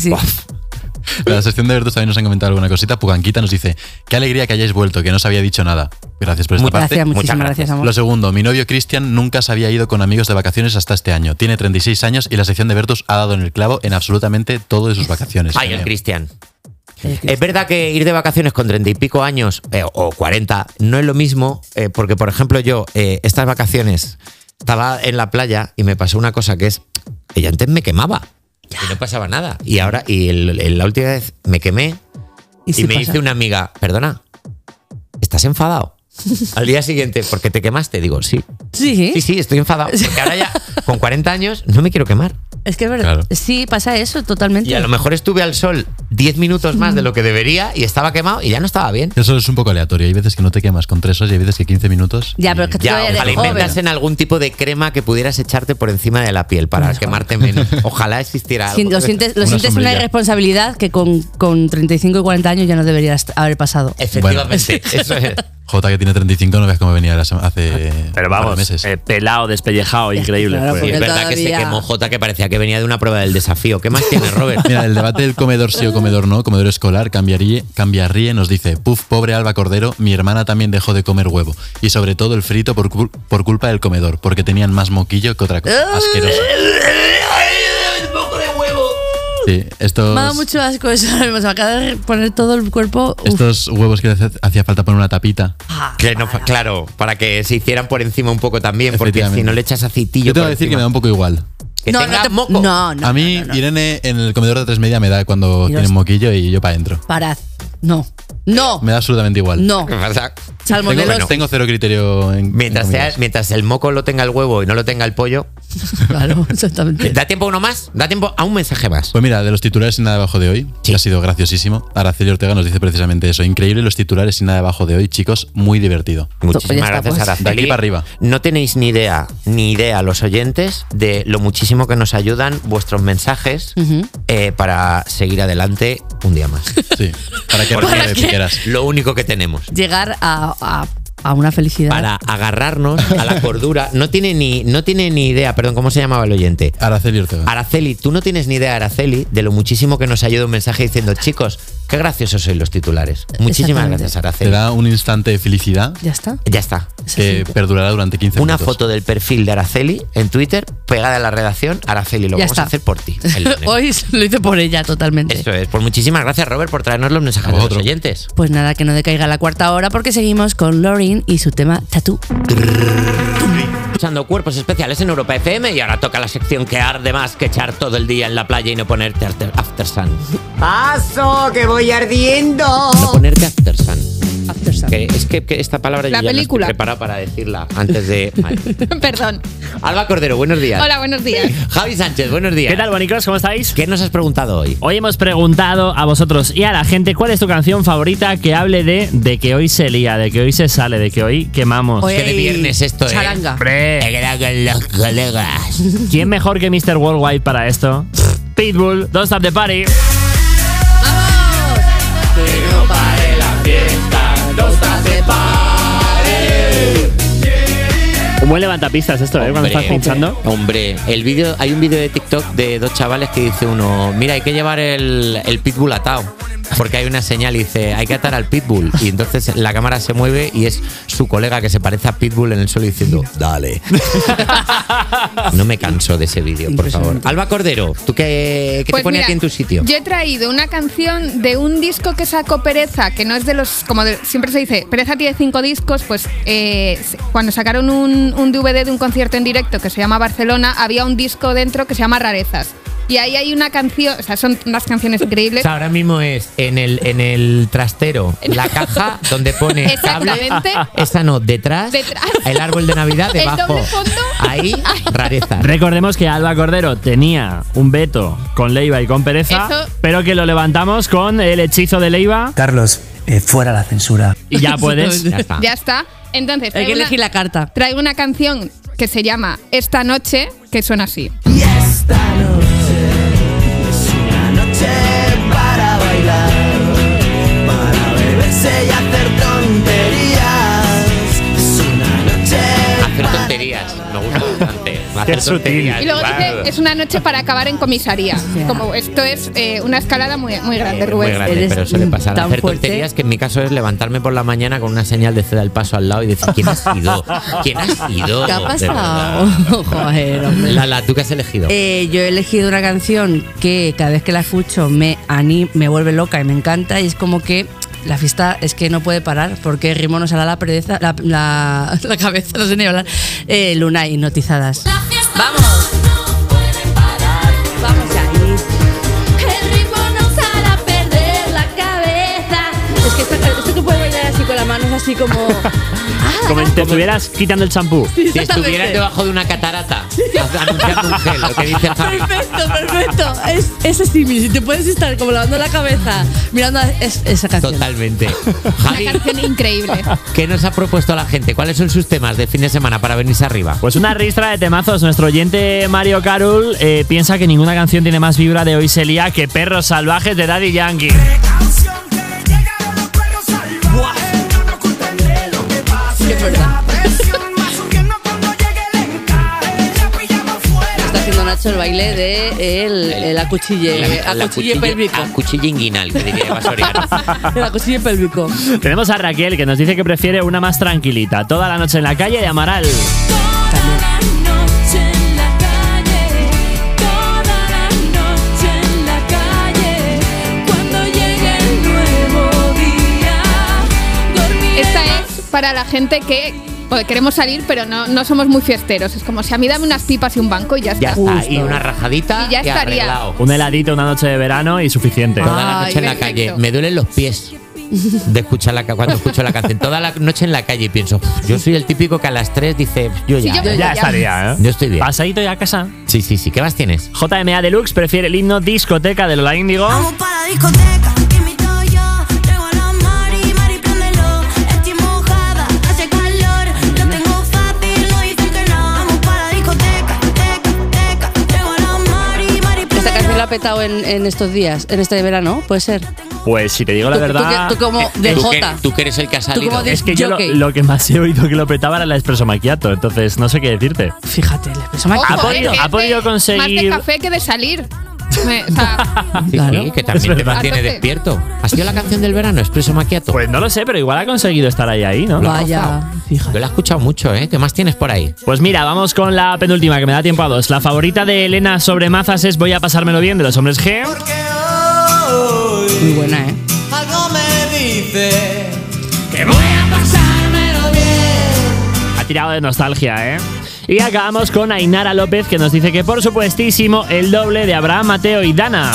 La sección de Bertus también nos han comentado alguna cosita. Puganquita nos dice, qué alegría que hayáis vuelto, que no os había dicho nada. Gracias por esta parte. Muchísimas gracias, amor. Lo segundo, mi novio Cristian nunca se había ido con amigos de vacaciones hasta este año. Tiene 36 años y la sección de Bertus ha dado en el clavo en absolutamente todo de sus vacaciones. Ay, el Cristian. Es verdad que ir de vacaciones con 30 y pico años o 40 no es lo mismo, porque por ejemplo yo estas vacaciones estaba en la playa y me pasó una cosa que es que yo antes me quemaba y no pasaba nada y ahora la última vez me quemé y me dice una amiga, perdona, ¿estás enfadado? Al día siguiente, ¿porque te quemaste? Digo, sí. Sí, estoy enfadado porque ahora ya con 40 años no me quiero quemar. Es que es verdad. Claro. Sí, pasa eso totalmente. Y a lo mejor estuve al sol 10 minutos más de lo que debería y estaba quemado y ya no estaba bien. Eso es un poco aleatorio. Hay veces que no te quemas con 3 horas y hay veces que 15 minutos. Ya, pero es que tú ojalá inventas en algún tipo de crema que pudieras echarte por encima de la piel para quemarte menos. Ojalá existiera algo. Lo sientes una irresponsabilidad que con 35 y 40 años ya no deberías haber pasado. Efectivamente, eso es. Jota, que tiene 35, no ves cómo venía hace pero vamos, meses. Pelado, despellejado, increíble. Claro, Sí, es verdad que se quemó Jota, que parecía que venía de una prueba del desafío. ¿Qué más tiene, Robert? Mira, el debate del comedor sí o comedor no, comedor escolar, Cambiarríe nos dice, puf, pobre Alba Cordero, mi hermana también dejó de comer huevo. Y sobre todo el frito por culpa del comedor, porque tenían más moquillo que otra cosa. Asqueroso. Sí, estos... Me ha dado mucho asco eso. Me acaba de poner todo el cuerpo. Estos huevos que hacía falta poner una tapita. Que no, claro, para que se hicieran por encima un poco también, porque si no le echas aceitillo. Yo te voy a decir que me da un poco igual. Que tenga moco. No, A mí, Irene, en el comedor de 3 Media me da cuando tiene moquillo y yo para adentro. Parad. No. No. Me da absolutamente igual. No. ¿Qué pasa? Salmonelos. Tengo cero criterio en Mientras el moco lo tenga el huevo y no lo tenga el pollo. Claro, exactamente. ¿Da tiempo a uno más? ¿Da tiempo a un mensaje más? Pues mira, de los titulares sin nada debajo de hoy, que ha sido graciosísimo. Araceli Ortega nos dice precisamente eso. Increíble los titulares sin nada debajo de hoy, chicos, muy divertido. Muchísimas gracias, Araceli. De aquí para arriba. No tenéis ni idea los oyentes de lo muchísimo que nos ayudan vuestros mensajes para seguir adelante un día más. Sí, para que Porque de piqueras. Lo único que tenemos. Llegar a una felicidad. Para agarrarnos a la cordura. No tiene ni idea, perdón, ¿cómo se llamaba el oyente? Araceli Ortega. Araceli, tú no tienes ni idea, Araceli, de lo muchísimo que nos ayuda un mensaje diciendo, chicos, qué graciosos sois los titulares. Muchísimas gracias, Araceli. Te da un instante de felicidad. Ya está. Ya está. Que perdurará durante 15 Una minutos. foto del perfil de Araceli en Twitter, pegada a la redacción, Araceli, lo Ya vamos está. a hacer por ti. el lunes. Hoy lo hice por ella totalmente. Eso es. Pues muchísimas gracias, Robert, por traernos los mensajes de los oyentes. Pues nada, que no decaiga la cuarta hora porque seguimos con Lauren y su tema Tattoo. Escuchando Cuerpos Especiales en Europa FM y ahora toca la sección que arde más que echar todo el día en la playa y no ponerte After Sun. ¡Paso, que voy ardiendo! No ponerte After Sun. Que es que esta palabra La yo ya película. no estoy preparado para decirla antes de... Vale. Perdón. Alba Cordero, buenos días. Hola, buenos días. Javi Sánchez, buenos días. ¿Qué tal, bonicos? ¿Cómo estáis? ¿Qué nos has preguntado hoy? Hoy hemos preguntado a vosotros y a la gente cuál es tu canción favorita que hable de que hoy se lía, de que hoy se sale, de que hoy quemamos. Hoy que de viernes esto, charanga. Hombre. Me queda con los colegas. ¿Quién mejor que Mr. Worldwide para esto? Pitbull, Don't Stop the Party. Que no pare la fiesta, no estás de Un buen levantapistas esto, cuando estás pinchando. Hombre, hay un vídeo de TikTok de dos chavales que dice uno, mira, hay que llevar el pitbull atado. Porque hay una señal y dice, hay que atar al pitbull. Y entonces la cámara se mueve y es su colega que se parece a pitbull en el suelo diciendo, dale. No me canso de ese vídeo, por favor. Alba Cordero, ¿tú qué Pues te pone mira, a ti en tu sitio? Yo he traído una canción de un disco que sacó Pereza, que no es de los, siempre se dice, Pereza tiene 5 discos, pues cuando sacaron un DVD de un concierto en directo que se llama Barcelona, había un disco dentro que se llama Rarezas. Y ahí hay una canción, o sea, son unas canciones increíbles. O sea, ahora mismo es en el trastero, la caja donde pone cable, Exactamente. esa no, detrás, el árbol de Navidad, El debajo, doble fondo. ahí, rareza. Recordemos que Alba Cordero tenía un veto con Leiva y con Pereza, Eso. pero que lo levantamos con el hechizo de Leiva. Carlos, fuera la censura. Y ya puedes. Ya está. Ya está. Entonces, Hay que elegir la carta. traigo una canción que se llama Esta Noche, que suena así. Y esta noche es una noche para bailar, para beberse y hacer tonterías. Es una noche Hacer tonterías, me gusta bastante. Hacer Qué sutil. tonterías. Y luego Guau. dice, es una noche para acabar en comisaría. Como esto es una escalada muy, muy grande, Muy Rubén. grande, pero suele pasar. tan Hacer fuerte. tonterías que en mi caso es levantarme por la mañana con una señal de ceda al paso al lado y decir, ¿quién ha sido? ¿Quién ha sido? ¿Qué ha De pasado? Joder, hombre. Lala, ¿tú qué has elegido? Yo he elegido una canción que cada vez que la escucho me vuelve loca y me encanta, y es como que la fiesta es que no puede parar porque el ritmo nos hará la pereza, la cabeza, no sé ni hablar. Luna, hipnotizadas. ¡Vamos! Vamos ahí. El ritmo nos hará perder la cabeza. Es que esto que puede bailar así con las manos así como... Como si te estuvieras quitando el champú. Si estuvieras debajo de una catarata anunciando un gel, lo que dice Javi. Perfecto. Es así, si te puedes estar como lavando la cabeza mirando esa canción. Totalmente. Una Javi, canción increíble. ¿qué nos ha propuesto la gente? ¿Cuáles son sus temas de fin de semana para venirse arriba? Pues una ristra de temazos. Nuestro oyente Mario Carul piensa que ninguna canción tiene más vibra de Hoy se lía que Perros Salvajes de Daddy Yankee. Sí, es verdad. Está haciendo Nacho el baile de el acuchille, acuchille pélvico. Acuchille inguinal, que diría Eva Soriano. El acuchille pélvico. Tenemos a Raquel que nos dice que prefiere una más tranquilita. Toda la noche en la calle de Amaral. Esta es para la gente que Porque queremos salir, pero no somos muy fiesteros. Es como si a mí dame unas pipas y un banco y ya está. Ya está, y una rajadita Y ya estaría. arreglado. Un heladito, una noche de verano y suficiente. Toda la noche en la perfecto. calle. Me duelen los pies de escuchar cuando escucho la canción. Toda la noche en la calle y pienso, yo soy el típico que a las 3 dice, yo ya. Sí, yo Ya estaría, ¿eh? Yo estoy bien. Pasadito ya a casa. Sí. ¿Qué más tienes? JMA Deluxe prefiere el himno discoteca de Lola Índigo. Vamos para la discoteca, te invito yo. Traigo a la Mari, préndelo. Estoy mojada, hace calor. Lo tengo fácil, no dicen que no. Vamos para la discoteca, teca. Traigo a la Mari, préndelo. Esta canción la ha petado en estos días, en este verano, ¿puede ser? Pues si te digo la verdad. Tú como de Jota. Tú que eres el que ha salido. como Es que yo jockey. lo que más he oído que lo petaba era el Espresso Macchiato, entonces no sé qué decirte. Fíjate, el Espresso Ojo, Macchiato. que ha podido es de- conseguir- Más de café que de salir. O sea, Sí, que también Es te verdad. mantiene A tope. despierto. ¿Ha sido la canción del verano, Espresso Macchiato? Pues no lo sé, pero igual ha conseguido estar ahí, ¿no? Vaya, fíjate. Yo la he escuchado mucho, ¿eh? ¿Qué más tienes por ahí? Pues mira, vamos con la penúltima, que me da tiempo a dos. La favorita de Elena sobre mazas es Voy a pasármelo bien, de los Hombres G. Muy buena, ¿eh? Algo me dice que voy a pasármelo bien. Ha tirado de nostalgia, ¿eh? Y acabamos con Ainara López, que nos dice que por supuestísimo el doble de Abraham, Mateo y Dana.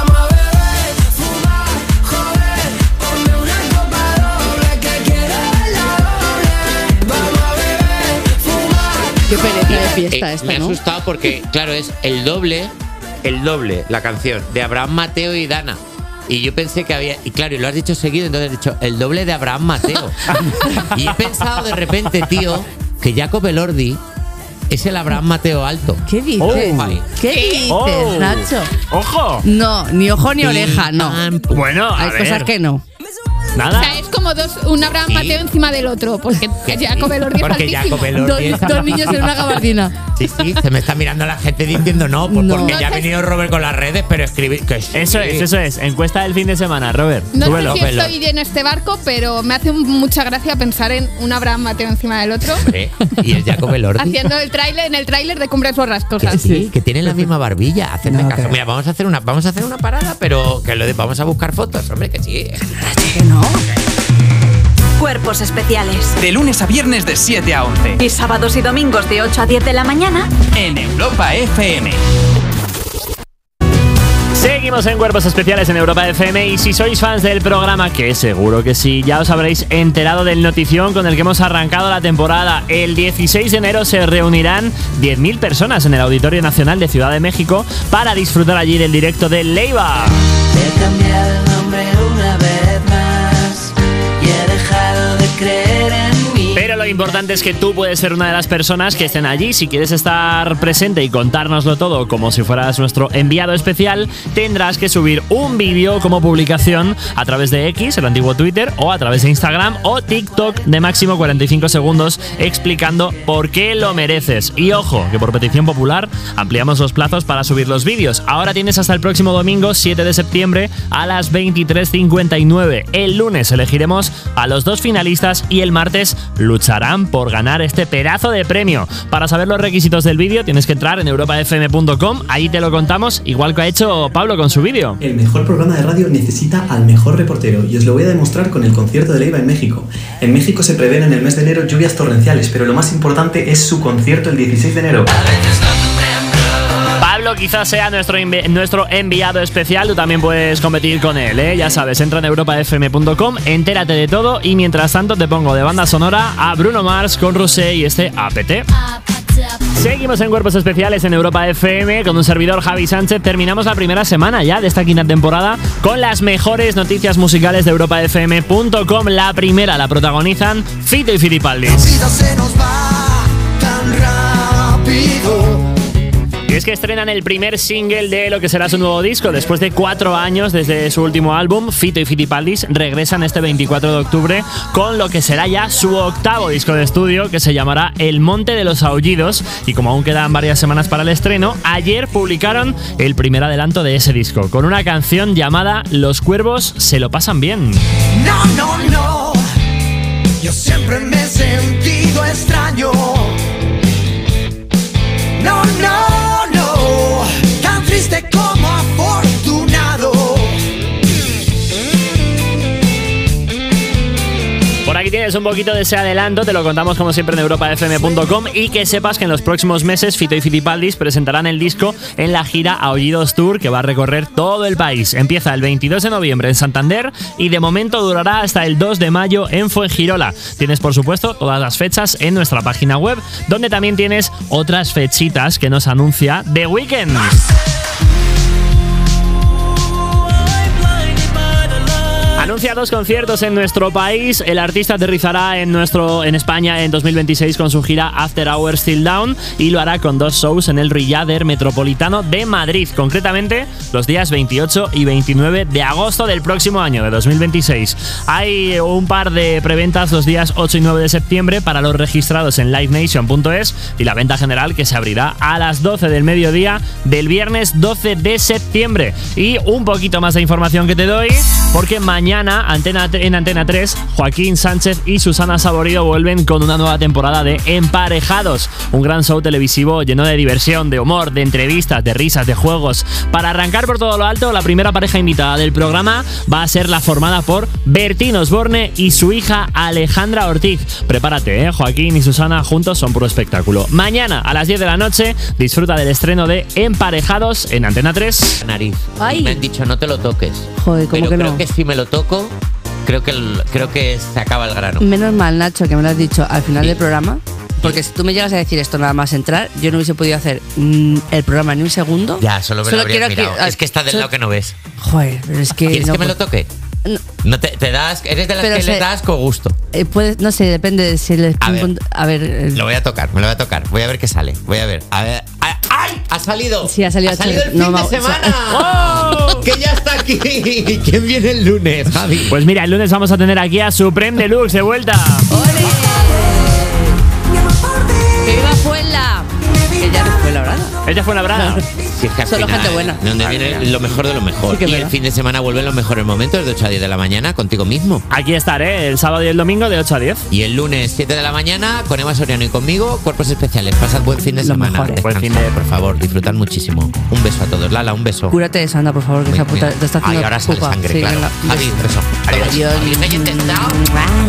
Qué pereza de fiesta Me esta, ha ¿no? asustado porque, claro, es el doble, la canción, de Abraham, Mateo y Dana. Y yo pensé que había. Y claro, y lo has dicho seguido, entonces he dicho el doble de Abraham Mateo. Y he pensado de repente, tío, que Jacob Elordi es el Abraham Mateo alto. ¿Qué dices? Oh. ¿Qué dices, Oh. Nacho? ¡Ojo! No, ni ojo ni oreja, no. Bueno, a Hay ver. cosas que no. o Nada. sea, es como un Abraham Sí. Mateo encima del otro. Porque Jacob Elordi es Porque altísimo. Jacob Elordi es Dos niños en una gabardina. Sí, se me está mirando la gente diciendo no, pues No. porque No ya ha sé venido Robert con las redes, pero escribir que sí. Eso es. Encuesta del fin de semana, Robert. No Súbelo. sé si estoy en este barco, pero me hace mucha gracia pensar en un Abraham Mateo encima del otro. Hombre, y el Jacob Elordi. Haciendo el tráiler, en el tráiler de Cumbres Borrascosas. Que sí, que tienen la misma barbilla. Hacerme No, caso. pero- Mira, vamos a hacer una parada, pero que vamos a buscar fotos, hombre, que sí. Que no. Cuerpos especiales. De lunes a viernes de 7 a 11. Y sábados y domingos de 8 a 10 de la mañana. En Europa FM. Seguimos en Cuerpos Especiales en Europa FM y si sois fans del programa, que seguro que sí, ya os habréis enterado del notición con el que hemos arrancado la temporada. El 16 de enero se reunirán 10.000 personas en el Auditorio Nacional de Ciudad de México para disfrutar allí del directo de Leiva. He cambiado el nombre una vez más y he dejado de creer en mí. Pero lo importante es que tú puedes ser una de las personas que estén allí. Si quieres estar presente y contárnoslo todo como si fueras nuestro enviado especial, tendrás que subir un vídeo como publicación a través de X, el antiguo Twitter, o a través de Instagram o TikTok de máximo 45 segundos explicando por qué lo mereces. Y ojo, que por petición popular ampliamos los plazos para subir los vídeos. Ahora tienes hasta el próximo domingo, 7 de septiembre, a las 23:59. El lunes elegiremos a los 2 finalistas y el martes lucharán por ganar este pedazo de premio. Para saber los requisitos del vídeo tienes que entrar en europafm.com, ahí te lo contamos, igual que ha hecho Pablo con su vídeo. El mejor programa de radio necesita al mejor reportero y os lo voy a demostrar con el concierto de Leiva en México. En México se prevén en el mes de enero lluvias torrenciales, pero lo más importante es su concierto el 16 de enero. Pablo quizás sea nuestro enviado especial, tú también puedes competir con él, ¿eh? Ya sabes, entra en europafm.com, entérate de todo y mientras tanto te pongo de banda sonora a Bruno Mars con Rosé y este APT. Seguimos en Cuerpos Especiales en Europa FM con un servidor, Javi Sánchez. Terminamos la primera semana ya de esta quinta temporada con las mejores noticias musicales de europafm.com. La primera la protagonizan Fito y Fitipaldis. Se nos va tan rápido. Y es que estrenan el primer single de lo que será su nuevo disco. Después de 4 años desde su último álbum, Fito y Fitipaldis regresan este 24 de octubre con lo que será ya su octavo disco de estudio, que se llamará El Monte de los Aullidos. Y como aún quedan varias semanas para el estreno, ayer publicaron el primer adelanto de ese disco, con una canción llamada Los cuervos se lo pasan bien. No, no, no. Yo siempre me he sentido extraño. No, no, no. Tan triste como afortunado. Por aquí tienes un poquito de ese adelanto, te lo contamos como siempre en europafm.com y que sepas que en los próximos meses Fito y Fitipaldis presentarán el disco en la gira Aullidos Tour que va a recorrer todo el país. Empieza el 22 de noviembre en Santander y de momento durará hasta el 2 de mayo en Fuengirola. Tienes por supuesto todas las fechas en nuestra página web, donde también tienes otras fechitas que nos anuncia The Weeknd. Anuncia 2 conciertos en nuestro país. El artista aterrizará en España en 2026 con su gira After Hours Till Down y lo hará con 2 shows en el Riader Metropolitano de Madrid, concretamente los días 28 y 29 de agosto del próximo año, de 2026. Hay un par de preventas los días 8 y 9 de septiembre para los registrados en livenation.es y la venta general que se abrirá a las 12 del mediodía del viernes 12 de septiembre. Y un poquito más de información que te doy, porque mañana en Antena 3, Joaquín Sánchez y Susana Saborido vuelven con una nueva temporada de Emparejados, un gran show televisivo lleno de diversión, de humor, de entrevistas, de risas, de juegos. Para arrancar por todo lo alto, la primera pareja invitada del programa va a ser la formada por Bertín Osborne y su hija Alejandra Ortiz. Prepárate, Joaquín y Susana juntos son puro espectáculo. Mañana a las 10 de la noche disfruta del estreno de Emparejados en Antena 3. Nariz. Ay. Me han dicho no te lo toques. Joder, ¿cómo pero que creo no? que si me lo toco, creo que se acaba el grano. Menos mal, Nacho, que me lo has dicho al final del programa. Porque si tú me llegas a decir esto nada más entrar, yo no hubiese podido hacer el programa ni un segundo. Ya, solo me lo habrías mirado. Es que está del lado que no ves. Joder, pero es que... ¿Quieres no, que me lo toque? No te das, eres de las Pero que le das con gusto. No sé, depende de si le... A ver, lo voy a tocar, me lo voy a tocar. Voy a ver qué sale. Voy a ver. A ver. ¡Ay! ¡Ha salido! Sí, ha salido. ¡Ha salido el fin de semana! ¡Oh! ¡Que ya está aquí! ¿Quién viene el lunes, Javi? Pues mira, el lunes vamos a tener aquí a Supreme Deluxe de vuelta. ¡Que viva Fuenla! Que ya no fue la verdad. Ella fue la brada. Si es que al Solo final, gente buena. Donde viene lo mejor de lo mejor. Sí, que y verdad. el fin de semana vuelven los mejores momentos de 8 a 10 de la mañana contigo mismo. Aquí estaré el sábado y el domingo de 8 a 10. Y el lunes 7 de la mañana con Eva Soriano y conmigo, Cuerpos Especiales. Pasad buen fin de Lo semana. mejor. Descansad, Buen fin de- por favor, disfrutad muchísimo. Un beso a todos. Lala, un beso. Cúrate de eso, anda, por favor, que esa puta te está haciendo Ay, ahora sale pupa. sangre, Sí, claro. venga, un Javi, beso. beso. Adiós. Adiós.